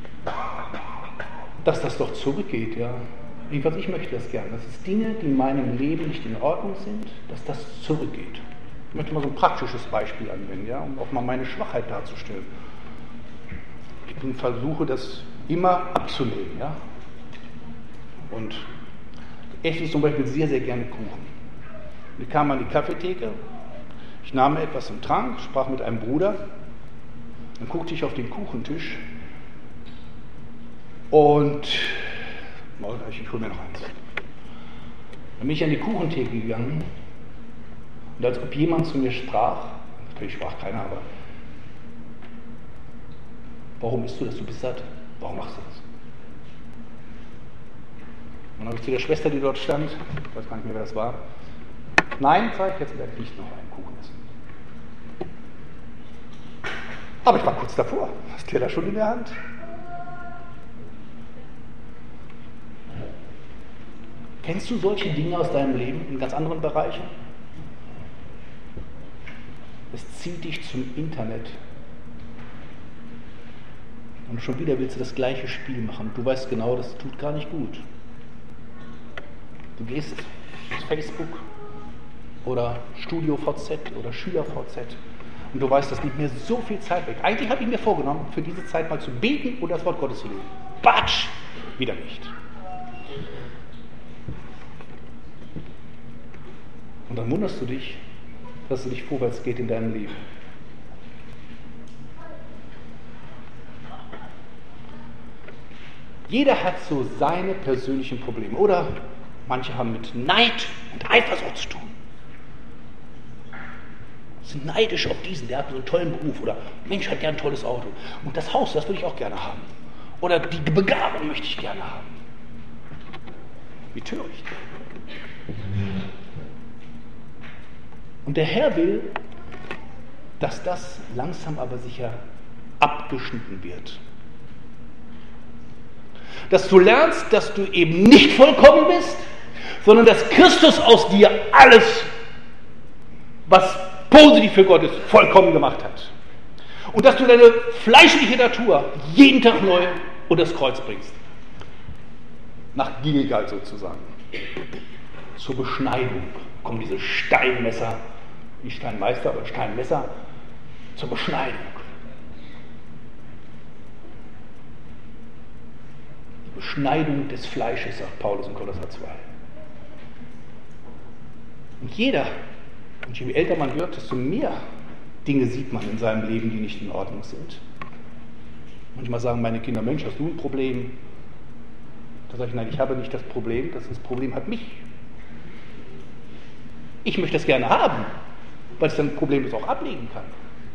dass das doch zurückgeht, ja. Jedenfalls, ich möchte das gerne, dass es Dinge, die in meinem Leben nicht in Ordnung sind, dass das zurückgeht. Ich möchte mal so ein praktisches Beispiel anwenden, ja, um auch mal meine Schwachheit darzustellen. Ich bin, versuche das immer abzulegen, ja. Und ich esse zum Beispiel sehr, sehr gerne Kuchen. Wir kamen an die Kaffeetheke, ich nahm mir etwas im Trank, sprach mit einem Bruder, dann guckte ich auf den Kuchentisch und ich hole mir noch eins. Dann bin ich an die Kuchentheke gegangen und als ob jemand zu mir sprach, natürlich sprach keiner, aber warum isst du das? Du bist satt. Warum machst du das? Und dann habe ich zu der Schwester, die dort stand, ich weiß gar nicht mehr, wer das war, nein, sag ich, jetzt werde ich nicht noch einen Kuchen essen. Aber ich war kurz davor, das Teller schon in der Hand. Kennst du solche Dinge aus deinem Leben in ganz anderen Bereichen? Es zieht dich zum Internet. Und schon wieder willst du das gleiche Spiel machen. Du weißt genau, das tut gar nicht gut. Du gehst auf Facebook oder StudioVZ oder SchülerVZ und du weißt, das nimmt mir so viel Zeit weg. Eigentlich habe ich mir vorgenommen, für diese Zeit mal zu beten oder das Wort Gottes zu lesen. Batsch! Wieder nicht. Und dann wunderst du dich, dass es nicht vorwärts geht in deinem Leben. Jeder hat so seine persönlichen Probleme. Oder manche haben mit Neid und Eifersucht zu tun. Sind neidisch auf diesen, der hat so einen tollen Beruf. Oder Mensch, hat gern ein tolles Auto. Und das Haus, das würde ich auch gerne haben. Oder die Begabung möchte ich gerne haben. Wie töricht. Und der Herr will, dass das langsam aber sicher abgeschnitten wird. Dass du lernst, dass du eben nicht vollkommen bist, sondern dass Christus aus dir alles, was positiv für Gott ist, vollkommen gemacht hat. Und dass du deine fleischliche Natur jeden Tag neu unter das Kreuz bringst. Nach Gilgal sozusagen. Zur Beschneidung kommen diese Steinmesser, nicht Steinmeister, aber Steinmesser, zur Beschneidung. Die Beschneidung des Fleisches, sagt Paulus in Kolosser zwei. Und jeder, und je älter man wird, desto mehr Dinge sieht man in seinem Leben, die nicht in Ordnung sind. Manchmal sagen meine Kinder, Mensch, hast du ein Problem? Da sage ich, nein, ich habe nicht das Problem, das, das Problem hat mich. Ich möchte es gerne haben, weil ich dann problemlos auch ablegen kann.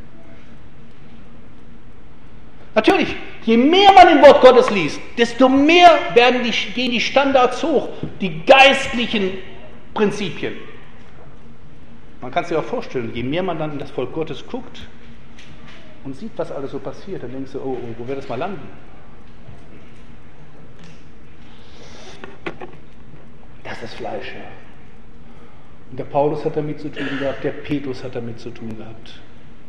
Natürlich, je mehr man im Wort Gottes liest, desto mehr werden die, gehen die Standards hoch, die geistlichen Prinzipien. Man kann es sich auch vorstellen, je mehr man dann in das Volk Gottes guckt und sieht, was alles so passiert, dann denkst du, oh, oh wo wird das mal landen? Das ist das Fleisch, ja. Und der Paulus hat damit zu tun gehabt, der Petrus hat damit zu tun gehabt.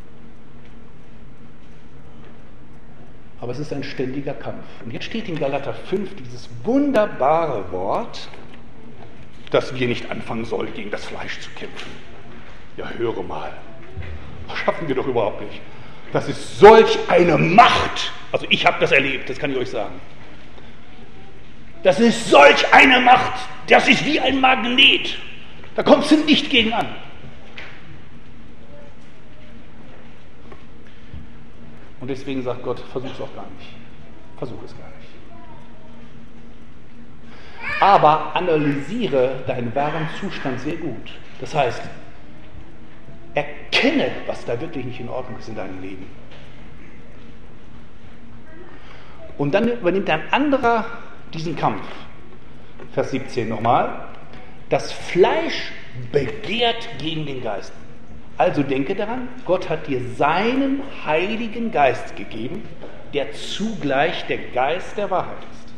Aber es ist ein ständiger Kampf. Und jetzt steht in Galater fünf dieses wunderbare Wort, dass wir nicht anfangen sollen, gegen das Fleisch zu kämpfen. Ja, höre mal. Das schaffen wir doch überhaupt nicht. Das ist solch eine Macht. Also ich habe das erlebt, das kann ich euch sagen. Das ist solch eine Macht. Das ist wie ein Magnet. Da kommst du nicht gegen an. Und deswegen sagt Gott, versuch es auch gar nicht. Versuch es gar nicht. Aber analysiere deinen wahren Zustand sehr gut. Das heißt, erkenne, was da wirklich nicht in Ordnung ist in deinem Leben. Und dann übernimmt ein anderer diesen Kampf. Vers siebzehn nochmal. Das Fleisch begehrt gegen den Geist. Also denke daran, Gott hat dir seinen Heiligen Geist gegeben, der zugleich der Geist der Wahrheit ist.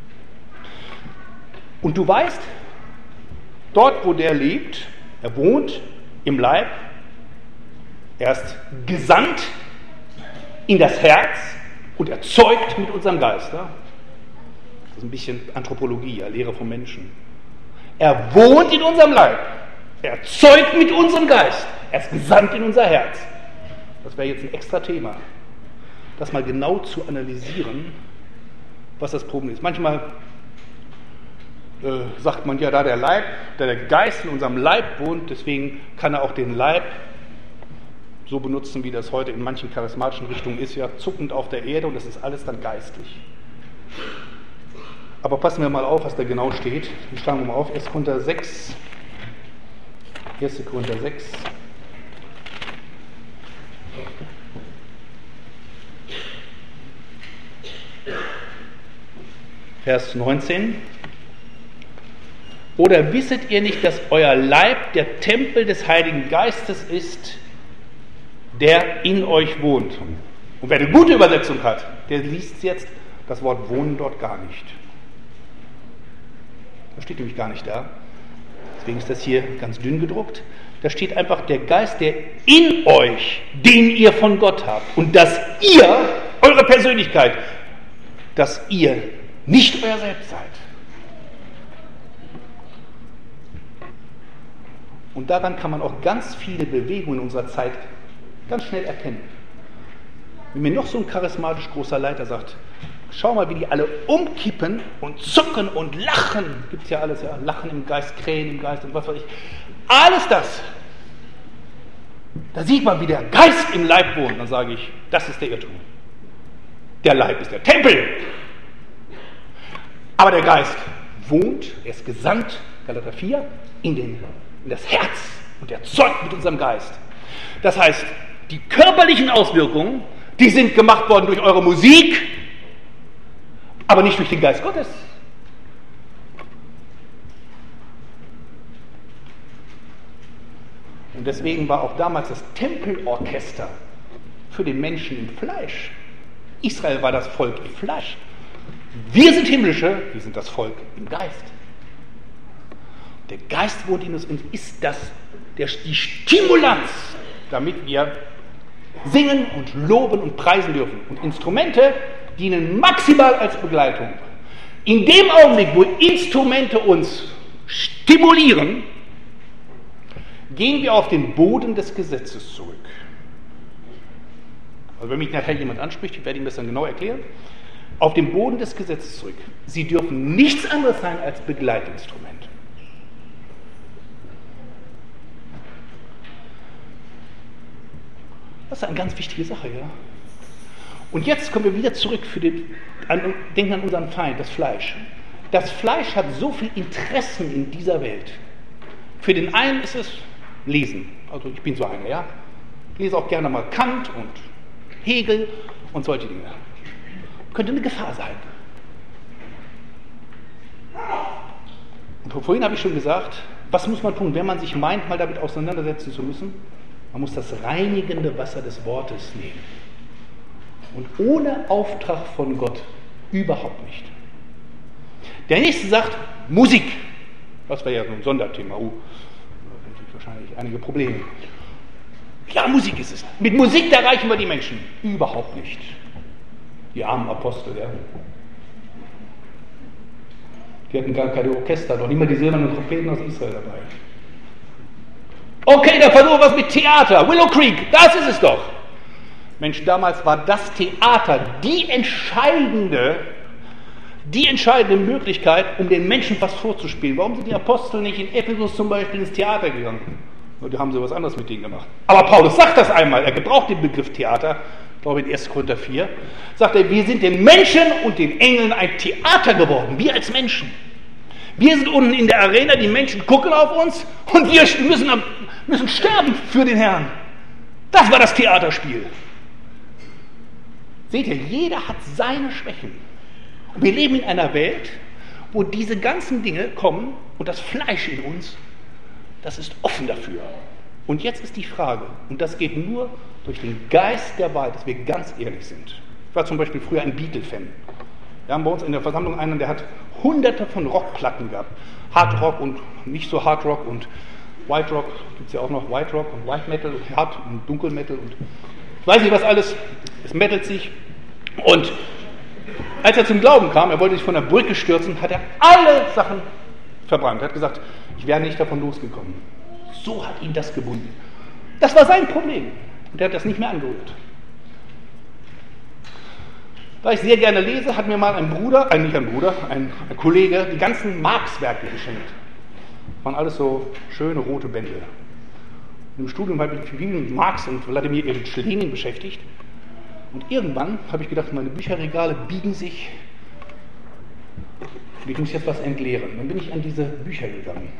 Und du weißt, dort wo der lebt, er wohnt im Leib, er ist gesandt in das Herz und erzeugt mit unserem Geist. Ja? Das ist ein bisschen Anthropologie, ja, Lehre vom Menschen. Er wohnt in unserem Leib, er erzeugt mit unserem Geist, er ist gesandt in unser Herz. Das wäre jetzt ein extra Thema, das mal genau zu analysieren, was das Problem ist. Manchmal äh, sagt man ja, da der Leib, da der Geist in unserem Leib wohnt, deswegen kann er auch den Leib so benutzen, wie das heute in manchen charismatischen Richtungen ist, ja, zuckend auf der Erde, und das ist alles dann geistlich. Aber passen wir mal auf, was da genau steht. Wir schlagen wir mal auf, erster Korinther sechs. erster Korinther sechs. Vers neunzehn. Oder wisset ihr nicht, dass euer Leib der Tempel des Heiligen Geistes ist, der in euch wohnt? Und wer eine gute Übersetzung hat, der liest jetzt das Wort wohnen dort gar nicht. Das steht nämlich gar nicht da. Deswegen ist das hier ganz dünn gedruckt. Da steht einfach der Geist, der in euch, den ihr von Gott habt. Und dass ihr, eure Persönlichkeit, dass ihr nicht euer Selbst seid. Und daran kann man auch ganz viele Bewegungen in unserer Zeit ganz schnell erkennen. Wenn mir noch so ein charismatisch großer Leiter sagt, schau mal, wie die alle umkippen und zucken und lachen. Gibt es ja alles, ja. Lachen im Geist, Krähen im Geist und was weiß ich. Alles das. Da sieht man, wie der Geist im Leib wohnt. Dann sage ich, das ist der Irrtum. Der Leib ist der Tempel. Aber der Geist wohnt, er ist gesandt, Galater vier, in, den, in das Herz und erzeugt mit unserem Geist. Das heißt, die körperlichen Auswirkungen, die sind gemacht worden durch eure Musik, aber nicht durch den Geist Gottes. Und deswegen war auch damals das Tempelorchester für den Menschen im Fleisch. Israel war das Volk im Fleisch. Wir sind himmlische, wir sind das Volk im Geist. Der Geist wohnt in uns und ist das der, die Stimulanz, damit wir singen und loben und preisen dürfen. Und Instrumente dienen maximal als Begleitung. In dem Augenblick, wo Instrumente uns stimulieren, gehen wir auf den Boden des Gesetzes zurück. Also wenn mich nachher jemand anspricht, ich werde ihm das dann genau erklären, auf den Boden des Gesetzes zurück. Sie dürfen nichts anderes sein als Begleitinstrument. Das ist eine ganz wichtige Sache, ja. Und jetzt kommen wir wieder zurück, für den, an, denken an unseren Feind, das Fleisch. Das Fleisch hat so viele Interessen in dieser Welt. Für den einen ist es Lesen. Also ich bin so einer, ja. Ich lese auch gerne mal Kant und Hegel und solche Dinge. Könnte eine Gefahr sein. Und vorhin habe ich schon gesagt, was muss man tun, wenn man sich meint, mal damit auseinandersetzen zu müssen? Man muss das reinigende Wasser des Wortes nehmen. Und ohne Auftrag von Gott überhaupt nicht. Der nächste sagt, Musik. Das wäre ja so ein Sonderthema. Oh, da hätte ich wahrscheinlich einige Probleme. Ja, Musik ist es. Mit Musik erreichen wir die Menschen. Überhaupt nicht. Die armen Apostel, ja. Die hatten gar keine Orchester, noch nicht mal die silbernen Trompeten aus Israel dabei. Okay, da versuchen wir was mit Theater. Willow Creek, das ist es doch. Mensch, damals war das Theater die entscheidende, die entscheidende Möglichkeit, um den Menschen was vorzuspielen. Warum sind die Apostel nicht in Ephesus zum Beispiel ins Theater gegangen? Die haben sie was anderes mit denen gemacht. Aber Paulus sagt das einmal, er gebraucht den Begriff Theater, ich glaube in erster Korinther vier, sagt er, wir sind den Menschen und den Engeln ein Theater geworden, wir als Menschen. Wir sind unten in der Arena, die Menschen gucken auf uns und wir müssen, müssen sterben für den Herrn. Das war das Theaterspiel. Seht ihr, jeder hat seine Schwächen. Und wir leben in einer Welt, wo diese ganzen Dinge kommen und das Fleisch in uns, das ist offen dafür. Und jetzt ist die Frage, und das geht nur durch den Geist der Wahrheit, dass wir ganz ehrlich sind. Ich war zum Beispiel früher ein Beatle-Fan. Wir haben bei uns in der Versammlung einen, der hat hunderte von Rockplatten gehabt. Hard Rock und nicht so Hard Rock und White Rock, gibt es ja auch noch White Rock und White Metal und Hard und Dunkel Metal und ich weiß nicht was alles, es mettelt sich. Und als er zum Glauben kam, er wollte sich von der Brücke stürzen, hat er alle Sachen verbrannt. Er hat gesagt, ich wäre nicht davon losgekommen. So hat ihn das gebunden. Das war sein Problem. Und er hat das nicht mehr angerührt. Da ich sehr gerne lese, hat mir mal ein Bruder, ein, nicht ein Bruder, ein, ein Kollege, die ganzen Marx-Werke geschenkt. Das waren alles so schöne rote Bände. Und im Studium habe ich mich viel mit Marx und Wladimir Ilyich Lenin beschäftigt. Und irgendwann habe ich gedacht, meine Bücherregale biegen sich. Und ich muss jetzt was entleeren. Dann bin ich an diese Bücher gegangen.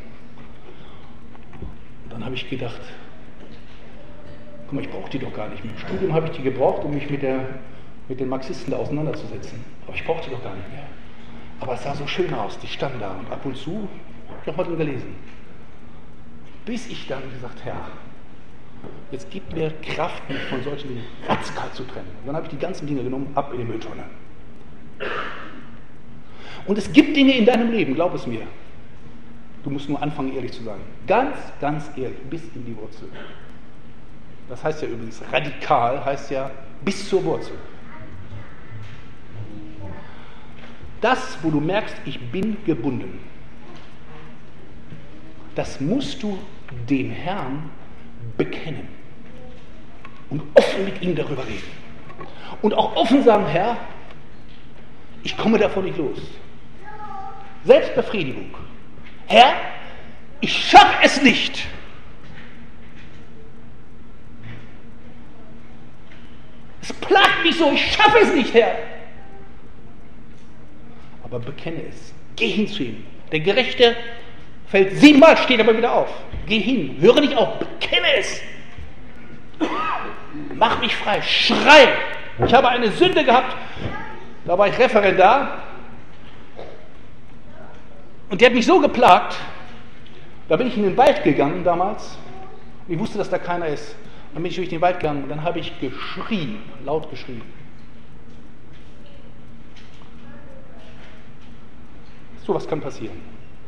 Und dann habe ich gedacht, guck mal, ich brauche die doch gar nicht mehr. Im Studium habe ich die gebraucht, um mich mit, der, mit den Marxisten da auseinanderzusetzen. Aber ich brauche die doch gar nicht mehr. Aber es sah so schön aus, die standen da. Und ab und zu habe ich auch mal drin gelesen. Bis ich dann gesagt, Herr, jetzt gib mir Kraft, mich von solchen Dingen ratzkalt zu trennen. Und dann habe ich die ganzen Dinge genommen, ab in die Mülltonne. Und es gibt Dinge in deinem Leben, glaub es mir. Du musst nur anfangen, ehrlich zu sein. Ganz, ganz ehrlich, bis in die Wurzel. Das heißt ja übrigens, radikal heißt ja bis zur Wurzel. Das, wo du merkst, ich bin gebunden, das musst du dem Herrn bekennen und offen mit ihm darüber reden. Und auch offen sagen, Herr, ich komme davon nicht los. Selbstbefriedigung. Herr, ich schaffe es nicht. Es plagt mich so, ich schaffe es nicht, Herr. Aber bekenne es. Geh hin zu ihm. Der Gerechte fällt siebenmal, steht aber wieder auf. Geh hin, höre nicht auf, bekenne es. Mach mich frei, schrei. Ich habe eine Sünde gehabt, da war ich Referendar und die hat mich so geplagt, da bin ich in den Wald gegangen damals. Ich wusste, dass da keiner ist. Dann bin ich durch den Wald gegangen und dann habe ich geschrien, laut geschrien. So was kann passieren.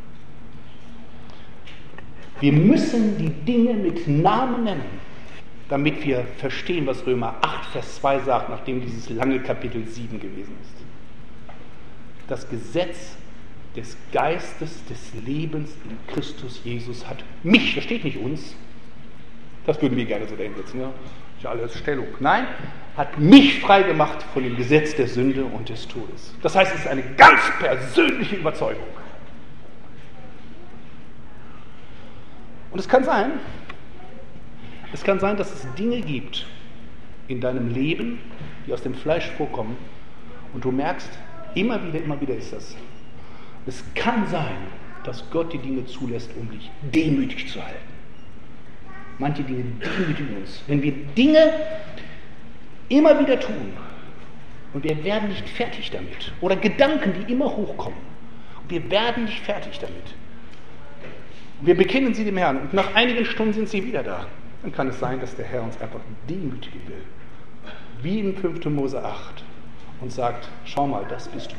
Wir müssen die Dinge mit Namen nennen, damit wir verstehen, was Römer acht, Vers zwei sagt, nachdem dieses lange Kapitel sieben gewesen ist. Das Gesetz des Geistes des Lebens in Christus Jesus hat mich, das steht nicht uns, das würden wir gerne so dahinsetzen, ja, ist ja alles Stellung. Nein, hat mich frei gemacht von dem Gesetz der Sünde und des Todes. Das heißt, es ist eine ganz persönliche Überzeugung. Und es kann sein, es kann sein, dass es Dinge gibt in deinem Leben, die aus dem Fleisch vorkommen und du merkst, immer wieder, immer wieder ist das. Es kann sein, dass Gott die Dinge zulässt, um dich demütig zu halten. Manche Dinge demütigen uns. Wenn wir Dinge immer wieder tun und wir werden nicht fertig damit, oder Gedanken, die immer hochkommen, und wir werden nicht fertig damit, wir bekennen sie dem Herrn und nach einigen Stunden sind sie wieder da. Dann kann es sein, dass der Herr uns einfach demütigen will. Wie in fünften Mose acht und sagt, schau mal, das bist du.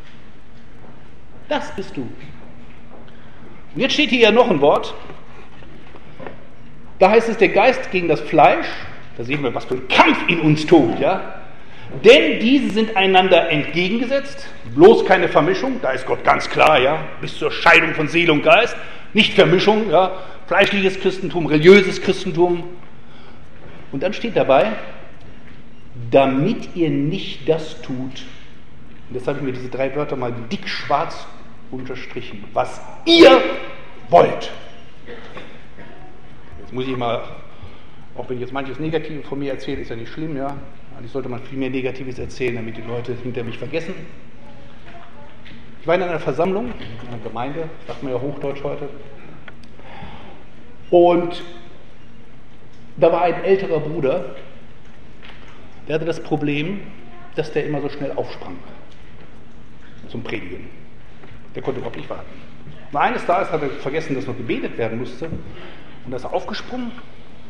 Das bist du. Und jetzt steht hier ja noch ein Wort. Da heißt es, der Geist gegen das Fleisch. Da sehen wir, was für ein Kampf in uns tobt, ja. Denn diese sind einander entgegengesetzt. Bloß keine Vermischung. Da ist Gott ganz klar, ja. Bis zur Scheidung von Seele und Geist. Nicht Vermischung, ja, fleischliches Christentum, religiöses Christentum. Und dann steht dabei, damit ihr nicht das tut, und jetzt habe ich mir diese drei Wörter mal dick schwarz unterstrichen, was ihr wollt. Jetzt muss ich mal, auch wenn ich jetzt manches Negatives von mir erzähle, ist ja nicht schlimm, ja. Eigentlich sollte man viel mehr Negatives erzählen, damit die Leute hinter mich vergessen. Ich war in einer Versammlung, in einer Gemeinde, sagt man ja Hochdeutsch heute, und da war ein älterer Bruder, der hatte das Problem, dass der immer so schnell aufsprang zum Predigen. Der konnte überhaupt nicht warten. Und eines Tages hat er vergessen, dass noch gebetet werden musste, und da ist er aufgesprungen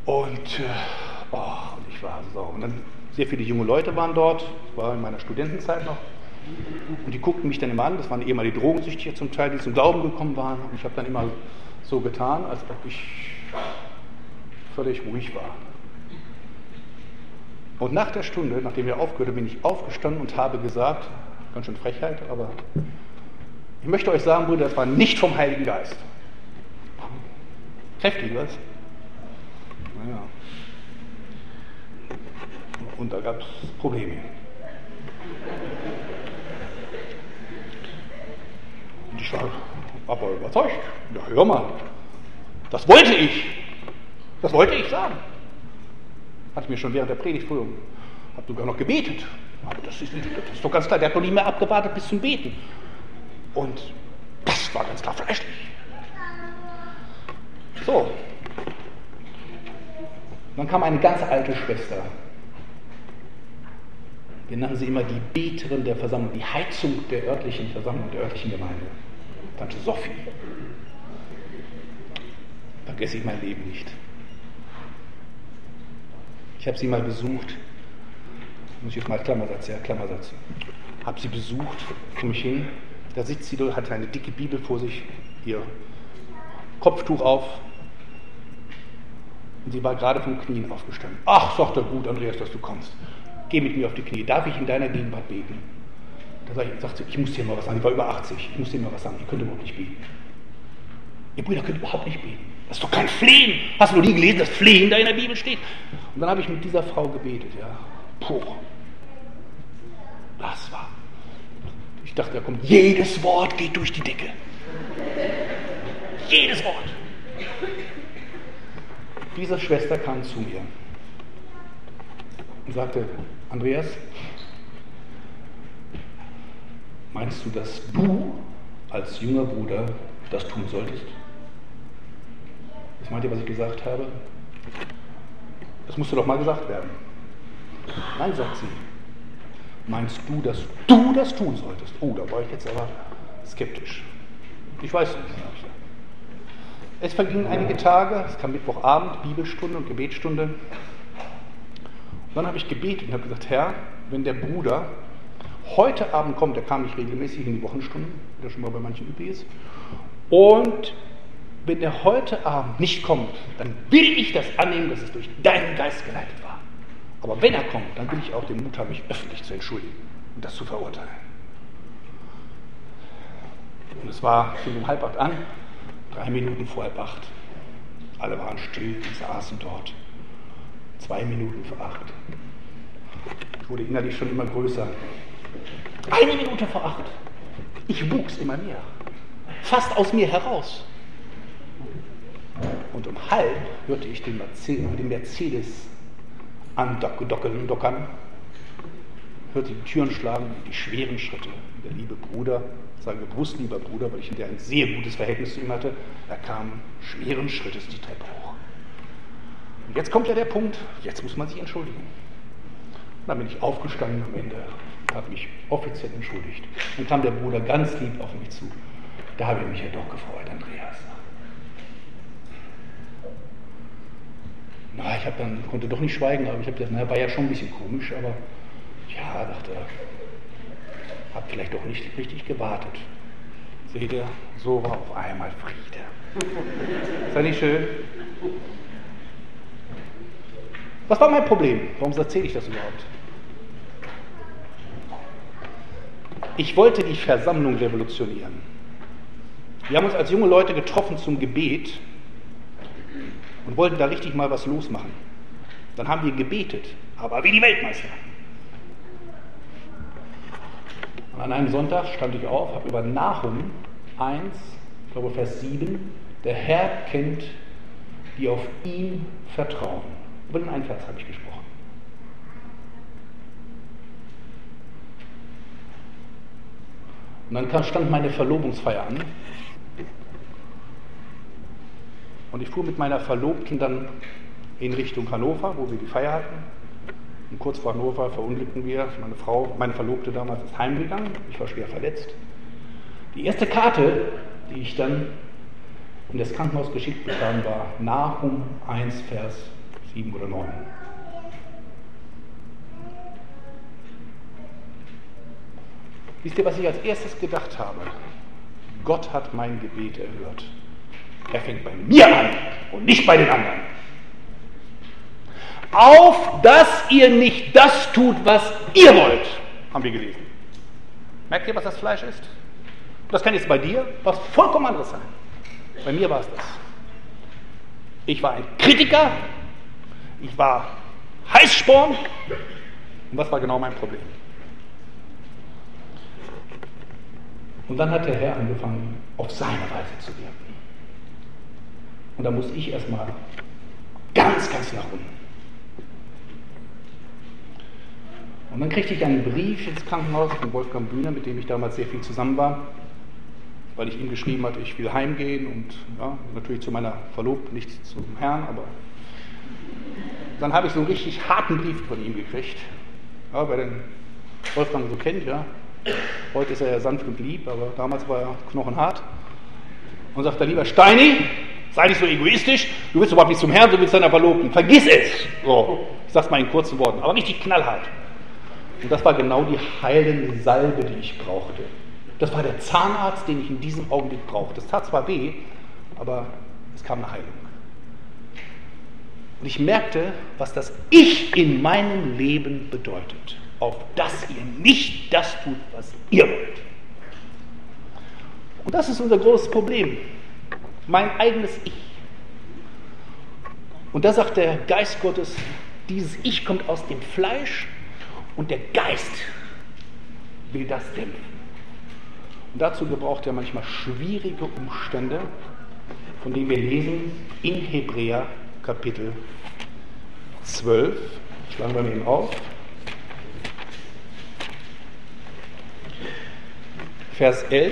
Und, äh, oh, und ich war so. Und dann sehr viele junge Leute waren dort, das war in meiner Studentenzeit noch. Und die guckten mich dann immer an, das waren ehemalige Drogensüchtige zum Teil, die zum Glauben gekommen waren. Und ich habe dann immer so getan, als ob ich völlig ruhig war. Und nach der Stunde, nachdem wir aufgehört haben, bin ich aufgestanden und habe gesagt, ganz schön Frechheit, aber ich möchte euch sagen, Brüder, das war nicht vom Heiligen Geist. Kräftig, was? Naja. Und da gab es Probleme. Und ich war aber überzeugt. Ja, hör mal, das wollte ich. Das wollte ich sagen. Hatte ich mir schon während der Predigt früher, habe sogar noch gebetet. Aber das ist, nicht, das ist doch ganz klar, der hat noch nicht mehr abgewartet bis zum Beten. Und das war ganz klar fleischlich. So. Dann kam eine ganz alte Schwester. Wir nannten sie immer die Beterin der Versammlung, die Heizung der örtlichen Versammlung, der örtlichen Gemeinde. Tante Sophie. Vergesse ich mein Leben nicht. Ich habe sie mal besucht. Muss ich jetzt mal Klammersatz, ja, Klammersatz. Habe sie besucht, komme ich hin. Da sitzt sie dort, hat eine dicke Bibel vor sich, ihr Kopftuch auf. Und sie war gerade vom Knien aufgestanden. Ach, sagt er, gut, Andreas, dass du kommst. Geh mit mir auf die Knie. Darf ich in deiner Gegenwart beten? Da sag ich, sagt sie, ich muss dir mal was sagen. Ich war über achtzig. Ich muss dir mal was sagen. Ich könnte überhaupt nicht beten. Ihr Brüder könnt überhaupt nicht beten. Das ist doch kein Flehen. Hast du noch nie gelesen, dass Flehen da in der Bibel steht? Und dann habe ich mit dieser Frau gebetet. Ja. Puh. Das war. Ich dachte, da kommt, jedes Wort geht durch die Decke. Jedes Wort. Diese Schwester kam zu mir und sagte, Andreas, meinst du, dass du als junger Bruder das tun solltest? Was meint ihr, was ich gesagt habe? Das musste doch mal gesagt werden. Nein, sagt sie. Meinst du, dass du das tun solltest? Oh, da war ich jetzt aber skeptisch. Ich weiß nicht. Es vergingen einige Tage, es kam Mittwochabend, Bibelstunde und Gebetsstunde. Und dann habe ich gebetet und habe gesagt, Herr, wenn der Bruder heute Abend kommt, der kam nicht regelmäßig in die Wochenstunden, wie das schon mal bei manchen üblich ist, und wenn der heute Abend nicht kommt, dann will ich das annehmen, dass es durch deinen Geist geleitet war. Aber wenn er kommt, dann will ich auch den Mut haben, mich öffentlich zu entschuldigen und das zu verurteilen. Und es war, fing um halb acht an, drei Minuten vor halb acht. Alle waren still, die saßen dort. Zwei Minuten vor acht. Ich wurde innerlich schon immer größer. Eine Minute vor acht. Ich wuchs immer mehr. Fast aus mir heraus. Und um halb hörte ich den Mercedes andocken, dockern, hörte die Türen schlagen, die schweren Schritte. Der liebe Bruder, ich sage bewusst lieber Bruder, weil ich hinterher ein sehr gutes Verhältnis zu ihm hatte, er kam schweren Schrittes die Treppe hoch. Und jetzt kommt ja der Punkt, jetzt muss man sich entschuldigen. Und dann bin ich aufgestanden am Ende, habe mich offiziell entschuldigt. Dann kam der Bruder ganz lieb auf mich zu. Da habe ich mich ja doch gefreut, Andreas. Na, ich habe dann, konnte doch nicht schweigen, aber ich habe gedacht, na, war ja schon ein bisschen komisch, aber ja, dachte, habe vielleicht doch nicht richtig gewartet. Seht ihr, so war auf einmal Friede. Ist das nicht schön? Was war mein Problem? Warum erzähle ich das überhaupt? Ich wollte die Versammlung revolutionieren. Wir haben uns als junge Leute getroffen zum Gebet und wollten da richtig mal was losmachen. Dann haben wir gebetet, aber wie die Weltmeister. Und an einem Sonntag stand ich auf, habe über Nahum eins, ich glaube Vers sieben, der Herr kennt, die auf ihn vertrauen. Über den einen Vers habe ich gesprochen. Und dann kam, stand meine Verlobungsfeier an. Und ich fuhr mit meiner Verlobten dann in Richtung Hannover, wo wir die Feier hatten. Und kurz vor Hannover verunglückten wir. Meine Frau, meine Verlobte damals, ist heimgegangen. Ich war schwer verletzt. Die erste Karte, die ich dann in das Krankenhaus geschickt bekam, war Nahum eins, Vers sieben oder neun. Wisst ihr, was ich als erstes gedacht habe? Gott hat mein Gebet erhört. Er fängt bei mir an und nicht bei den anderen. Auf, dass ihr nicht das tut, was ihr wollt, haben wir gelesen. Merkt ihr, was das Fleisch ist? Das kann jetzt bei dir was vollkommen anderes sein. Bei mir war es das. Ich war ein Kritiker, ich war Heißsporn. Und was war genau mein Problem? Und dann hat der Herr angefangen, auf seine Weise zu wirken. Und da musste ich erstmal ganz, ganz nach unten. Und dann kriegte ich einen Brief ins Krankenhaus von Wolfgang Bühner, mit dem ich damals sehr viel zusammen war, weil ich ihm geschrieben hatte, ich will heimgehen und ja, natürlich zu meiner Verlobten, nicht zum Herrn, aber dann habe ich so einen richtig harten Brief von ihm gekriegt, ja, wer den Wolfgang so kennt, ja. Heute ist er ja sanft und lieb, aber damals war er knochenhart. Und sagt er, lieber Steini, sei nicht so egoistisch, du willst überhaupt nicht zum Herrn, du willst deiner Verlobten, vergiss es! So, ich sag's mal in kurzen Worten, aber richtig knallhart. Und das war genau die heilende Salbe, die ich brauchte. Das war der Zahnarzt, den ich in diesem Augenblick brauchte. Das tat zwar weh, aber es kam eine Heilung. Und ich merkte, was das Ich in meinem Leben bedeutet. Auf dass ihr nicht das tut, was ihr wollt. Und das ist unser großes Problem. Mein eigenes Ich. Und da sagt der Geist Gottes, dieses Ich kommt aus dem Fleisch und der Geist will das dämpfen. Und dazu gebraucht er manchmal schwierige Umstände, von denen wir lesen in Hebräer Kapitel zwölf. Schlagen wir mal eben auf. Vers elf.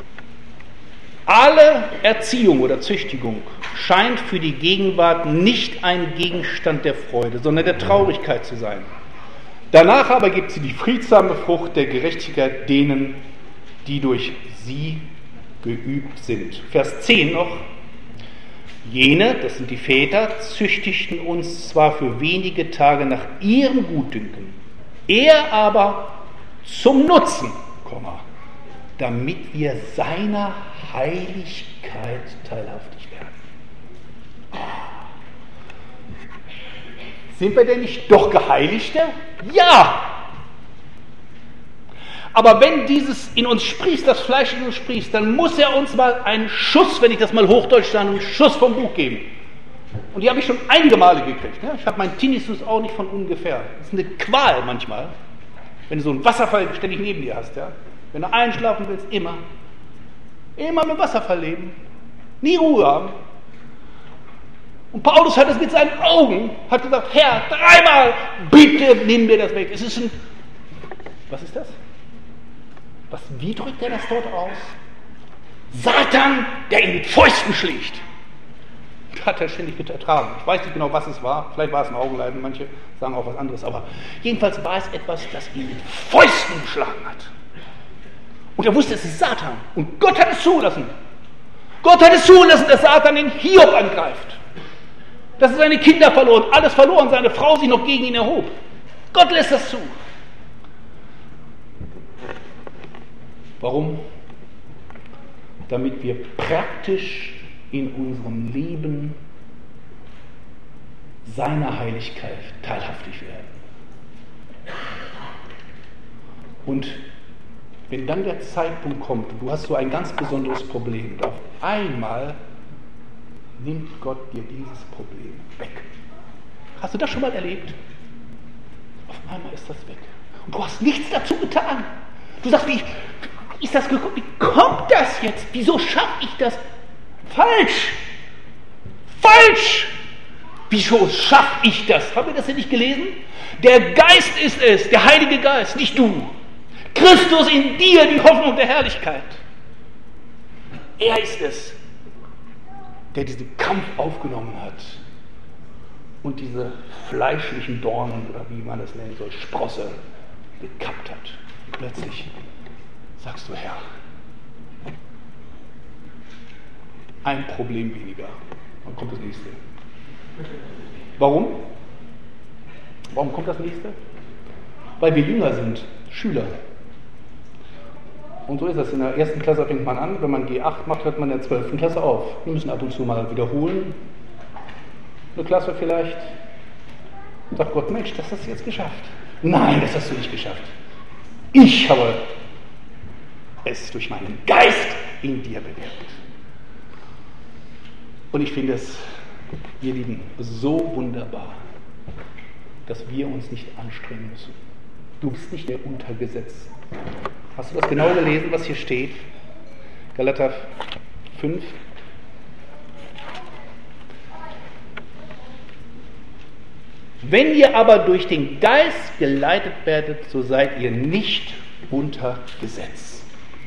Alle Erziehung oder Züchtigung scheint für die Gegenwart nicht ein Gegenstand der Freude, sondern der Traurigkeit zu sein. Danach aber gibt sie die friedsame Frucht der Gerechtigkeit denen, die durch sie geübt sind. Vers zehn noch. Jene, das sind die Väter, züchtigten uns zwar für wenige Tage nach ihrem Gutdünken, er aber zum Nutzen, damit wir seiner Heiligkeit teilhaftig werden. Sind wir denn nicht doch Geheiligte? Ja! Aber wenn dieses in uns sprießt, das Fleisch in uns sprießt, dann muss er uns mal einen Schuss, wenn ich das mal hochdeutsch sage, einen Schuss vom Buch geben. Und die habe ich schon einige Male gekriegt. Ne? Ich habe meinen Tinnitus auch nicht von ungefähr. Das ist eine Qual manchmal, wenn du so einen Wasserfall ständig neben dir hast. Ja? Wenn du einschlafen willst, immer. Immer mit dem Wasserfall leben. Nie Ruhe haben. Und Paulus hat es mit seinen Augen, hat gesagt, Herr, dreimal, bitte nimm mir das weg. Es ist ein, was ist das? Was, wie drückt er das dort aus? Satan, der ihn mit Fäusten schlägt. Das hat er ständig ertragen. Ich weiß nicht genau, was es war. Vielleicht war es ein Augenleiden, manche sagen auch was anderes. Aber jedenfalls war es etwas, das ihn mit Fäusten geschlagen hat. Und er wusste, es ist Satan. Und Gott hat es zugelassen. Gott hat es zugelassen, dass Satan den Hiob angreift. Dass er seine Kinder verloren, alles verloren, seine Frau sich noch gegen ihn erhob. Gott lässt das zu. Warum? Damit wir praktisch in unserem Leben seiner Heiligkeit teilhaftig werden. Und wenn dann der Zeitpunkt kommt, du hast so ein ganz besonderes Problem, und auf einmal nimmt Gott dir dieses Problem weg. Hast du das schon mal erlebt? Auf einmal ist das weg. Und du hast nichts dazu getan. Du sagst, wie ist das gekommen? Wie kommt das jetzt? Wieso schaffe ich das? Falsch! Falsch! Wieso schaffe ich das? Haben wir das hier nicht gelesen? Der Geist ist es, der Heilige Geist, nicht du. Christus in dir, die Hoffnung der Herrlichkeit. Er ist es, der diesen Kampf aufgenommen hat und diese fleischlichen Dornen, oder wie man das nennen soll, Sprosse, gekappt hat. Und plötzlich sagst du, Herr, ein Problem weniger. Dann kommt das nächste. Warum? Warum kommt das nächste? Weil wir jünger sind, Schüler. Und so ist das. In der ersten Klasse fängt man an, wenn man G acht macht, hört man in der zwölften Klasse auf. Wir müssen ab und zu mal wiederholen. Eine Klasse vielleicht. Sagt Gott, Mensch, das hast du jetzt geschafft. Nein, das hast du nicht geschafft. Ich habe es durch meinen Geist in dir bewirkt. Und ich finde es, ihr Lieben, so wunderbar, dass wir uns nicht anstrengen müssen. Du bist nicht mehr unter Gesetz. Hast du das genau gelesen, was hier steht? Galater fünf. Wenn ihr aber durch den Geist geleitet werdet, so seid ihr nicht unter Gesetz.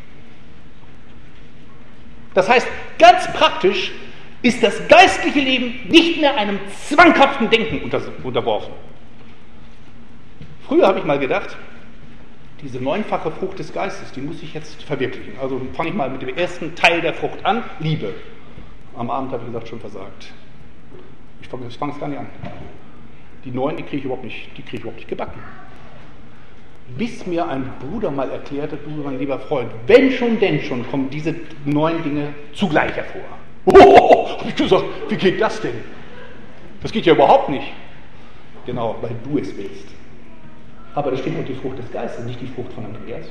Das heißt, ganz praktisch ist das geistliche Leben nicht mehr einem zwanghaften Denken unter, unterworfen. Früher habe ich mal gedacht, diese neunfache Frucht des Geistes, die muss ich jetzt verwirklichen. Also fange ich mal mit dem ersten Teil der Frucht an, Liebe. Am Abend habe ich gesagt, schon versagt. Ich fange fang es gar nicht an. Die neun, die kriege ich überhaupt nicht, die kriege ich überhaupt nicht gebacken. Bis mir ein Bruder mal erklärte, du mein lieber Freund, wenn schon, denn schon, kommen diese neun Dinge zugleich hervor. Oh, habe ich gesagt, wie geht das denn? Das geht ja überhaupt nicht. Genau, weil du es willst. Aber da steht nur die Frucht des Geistes, nicht die Frucht von Andreas.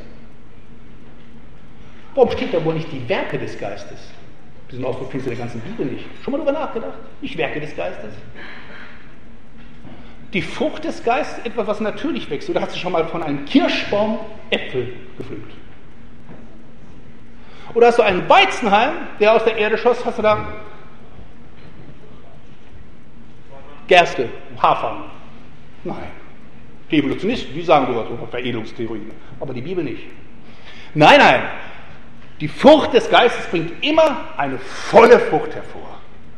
Warum steht da wohl nicht die Werke des Geistes? Diesen Ausdruck findest du in der ganzen Bibel nicht. Schon mal darüber nachgedacht? Nicht Werke des Geistes? Die Frucht des Geistes ist etwas, was natürlich wächst. Oder hast du schon mal von einem Kirschbaum Äpfel gepflückt? Oder hast du einen Weizenhalm, der aus der Erde schoss, hast du da Gerste, Hafer? Nein. Die Evolutionisten, die sagen sowas über Veredelungstheorien, aber die Bibel nicht. Nein, nein. Die Frucht des Geistes bringt immer eine volle Frucht hervor.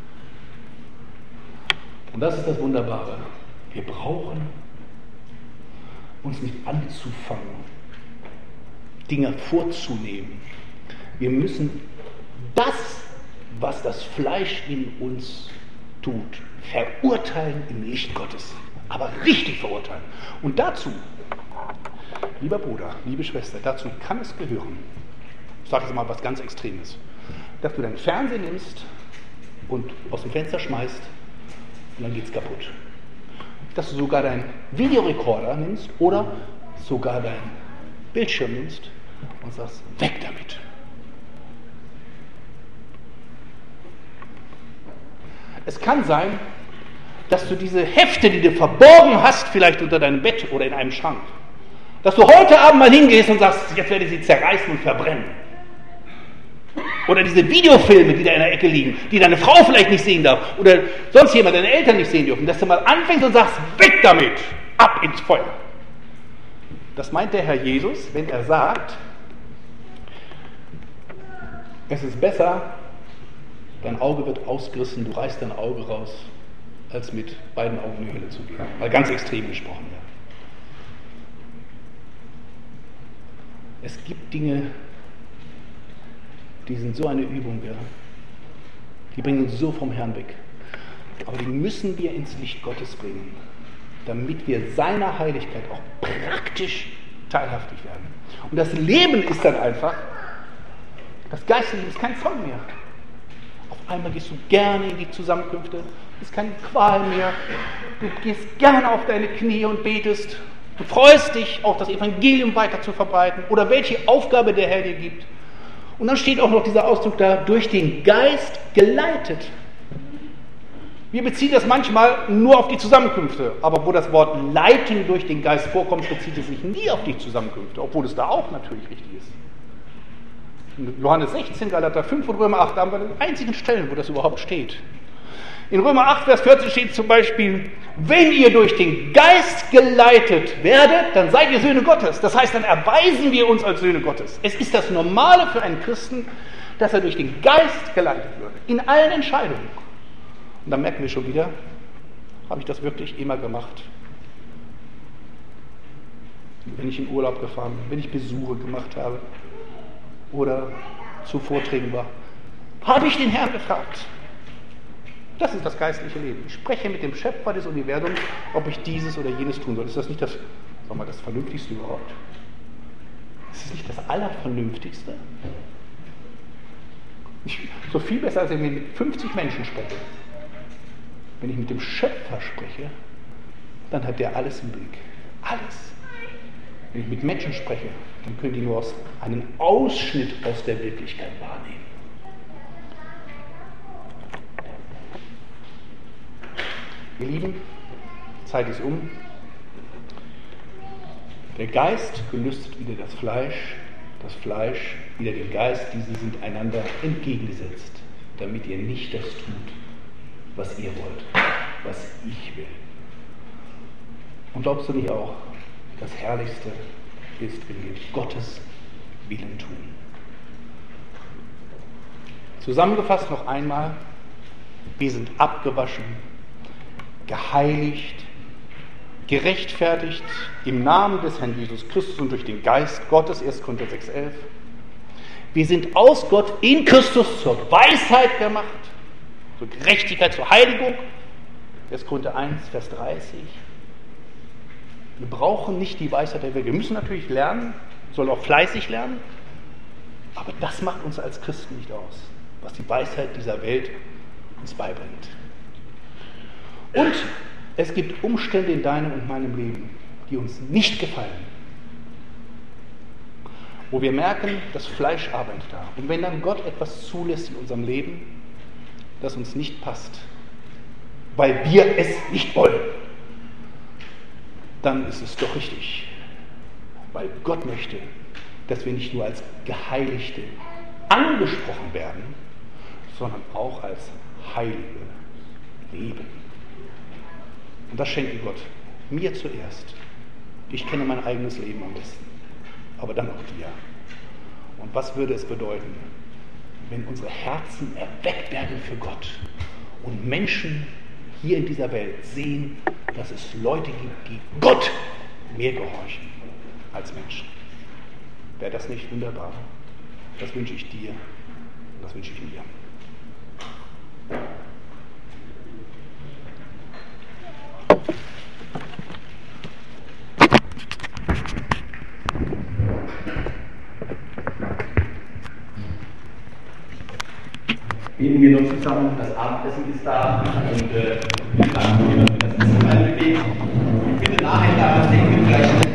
Und das ist das Wunderbare. Wir brauchen uns nicht anzufangen, Dinge vorzunehmen. Wir müssen das, was das Fleisch in uns tut, verurteilen im Licht Gottes. Aber richtig verurteilen. Und dazu, lieber Bruder, liebe Schwester, dazu kann es gehören, ich sage jetzt mal was ganz Extremes, dass du deinen Fernseher nimmst und aus dem Fenster schmeißt und dann geht es kaputt. Dass du sogar deinen Videorekorder nimmst oder sogar deinen Bildschirm nimmst und sagst, weg damit. Es kann sein, dass du diese Hefte, die du verborgen hast, vielleicht unter deinem Bett oder in einem Schrank, dass du heute Abend mal hingehst und sagst, jetzt werde ich sie zerreißen und verbrennen. Oder diese Videofilme, die da in der Ecke liegen, die deine Frau vielleicht nicht sehen darf oder sonst jemand, deine Eltern nicht sehen dürfen, dass du mal anfängst und sagst, weg damit, ab ins Feuer. Das meint der Herr Jesus, wenn er sagt, es ist besser, dein Auge wird ausgerissen, du reißt dein Auge raus, als mit beiden Augen in die Hölle zu gehen. Mal ganz extrem gesprochen. Ja. Es gibt Dinge, die sind so eine Übung, ja. Die bringen uns so vom Herrn weg. Aber die müssen wir ins Licht Gottes bringen, damit wir seiner Heiligkeit auch praktisch teilhaftig werden. Und das Leben ist dann einfach, das Geistliche ist kein Zoll mehr. Auf einmal gehst du gerne in die Zusammenkünfte, es ist keine Qual mehr, du gehst gerne auf deine Knie und betest, du freust dich, auch das Evangelium weiter zu verbreiten oder welche Aufgabe der Herr dir gibt. Und dann steht auch noch dieser Ausdruck da, durch den Geist geleitet. Wir beziehen das manchmal nur auf die Zusammenkünfte, aber wo das Wort leiten durch den Geist vorkommt, bezieht es sich nie auf die Zusammenkünfte, obwohl es da auch natürlich richtig ist. In Johannes sechzehn, Galater fünf und Römer acht, da haben wir die einzigen Stellen, wo das überhaupt steht. In Römer acht, Vers vierzehn steht zum Beispiel, wenn ihr durch den Geist geleitet werdet, dann seid ihr Söhne Gottes. Das heißt, dann erweisen wir uns als Söhne Gottes. Es ist das Normale für einen Christen, dass er durch den Geist geleitet wird, in allen Entscheidungen. Und dann merken wir schon wieder, habe ich das wirklich immer gemacht? Wenn ich in Urlaub gefahren bin, wenn ich Besuche gemacht habe oder zu Vorträgen war, habe ich den Herrn gefragt, Das ist das geistliche Leben. Ich spreche mit dem Schöpfer des Universums, ob ich dieses oder jenes tun soll. Ist das nicht das, sag mal, das Vernünftigste überhaupt? Ist das nicht das Allervernünftigste? Ich, so viel besser, als wenn ich mit fünfzig Menschen spreche. Wenn ich mit dem Schöpfer spreche, dann hat der alles im Blick. Alles. Wenn ich mit Menschen spreche, dann können die nur aus, einen Ausschnitt aus der Wirklichkeit wahrnehmen. Ihr Lieben, Zeit ist um. Der Geist gelüstet wieder das Fleisch, das Fleisch wieder den Geist, diese sind einander entgegengesetzt, damit ihr nicht das tut, was ihr wollt, was ich will. Und glaubst du nicht auch, das Herrlichste ist, wenn wir Gottes Willen tun? Zusammengefasst noch einmal, wir sind abgewaschen, geheiligt, gerechtfertigt im Namen des Herrn Jesus Christus und durch den Geist Gottes, erster Korinther sechs, elf. Wir sind aus Gott in Christus zur Weisheit gemacht, zur Gerechtigkeit, zur Heiligung, erster Korinther eins, Vers dreißig. Wir brauchen nicht die Weisheit der Welt. Wir müssen natürlich lernen, sollen auch fleißig lernen, aber das macht uns als Christen nicht aus, was die Weisheit dieser Welt uns beibringt. Und es gibt Umstände in deinem und meinem Leben, die uns nicht gefallen, wo wir merken, das Fleisch arbeitet da. Und wenn dann Gott etwas zulässt in unserem Leben, das uns nicht passt, weil wir es nicht wollen, dann ist es doch richtig, weil Gott möchte, dass wir nicht nur als Geheiligte angesprochen werden, sondern auch als Heilige leben. Und das schenke Gott mir zuerst. Ich kenne mein eigenes Leben am besten, aber dann auch dir. Und was würde es bedeuten, wenn unsere Herzen erweckt werden für Gott und Menschen hier in dieser Welt sehen, dass es Leute gibt, die Gott mehr gehorchen als Menschen? Wäre das nicht wunderbar? Das wünsche ich dir und das wünsche ich mir. Beten wir noch zusammen, das Abendessen ist da und äh, wir danken dir, dass wir das Essen einbewegen. Bitte nachher daran denken, vielleicht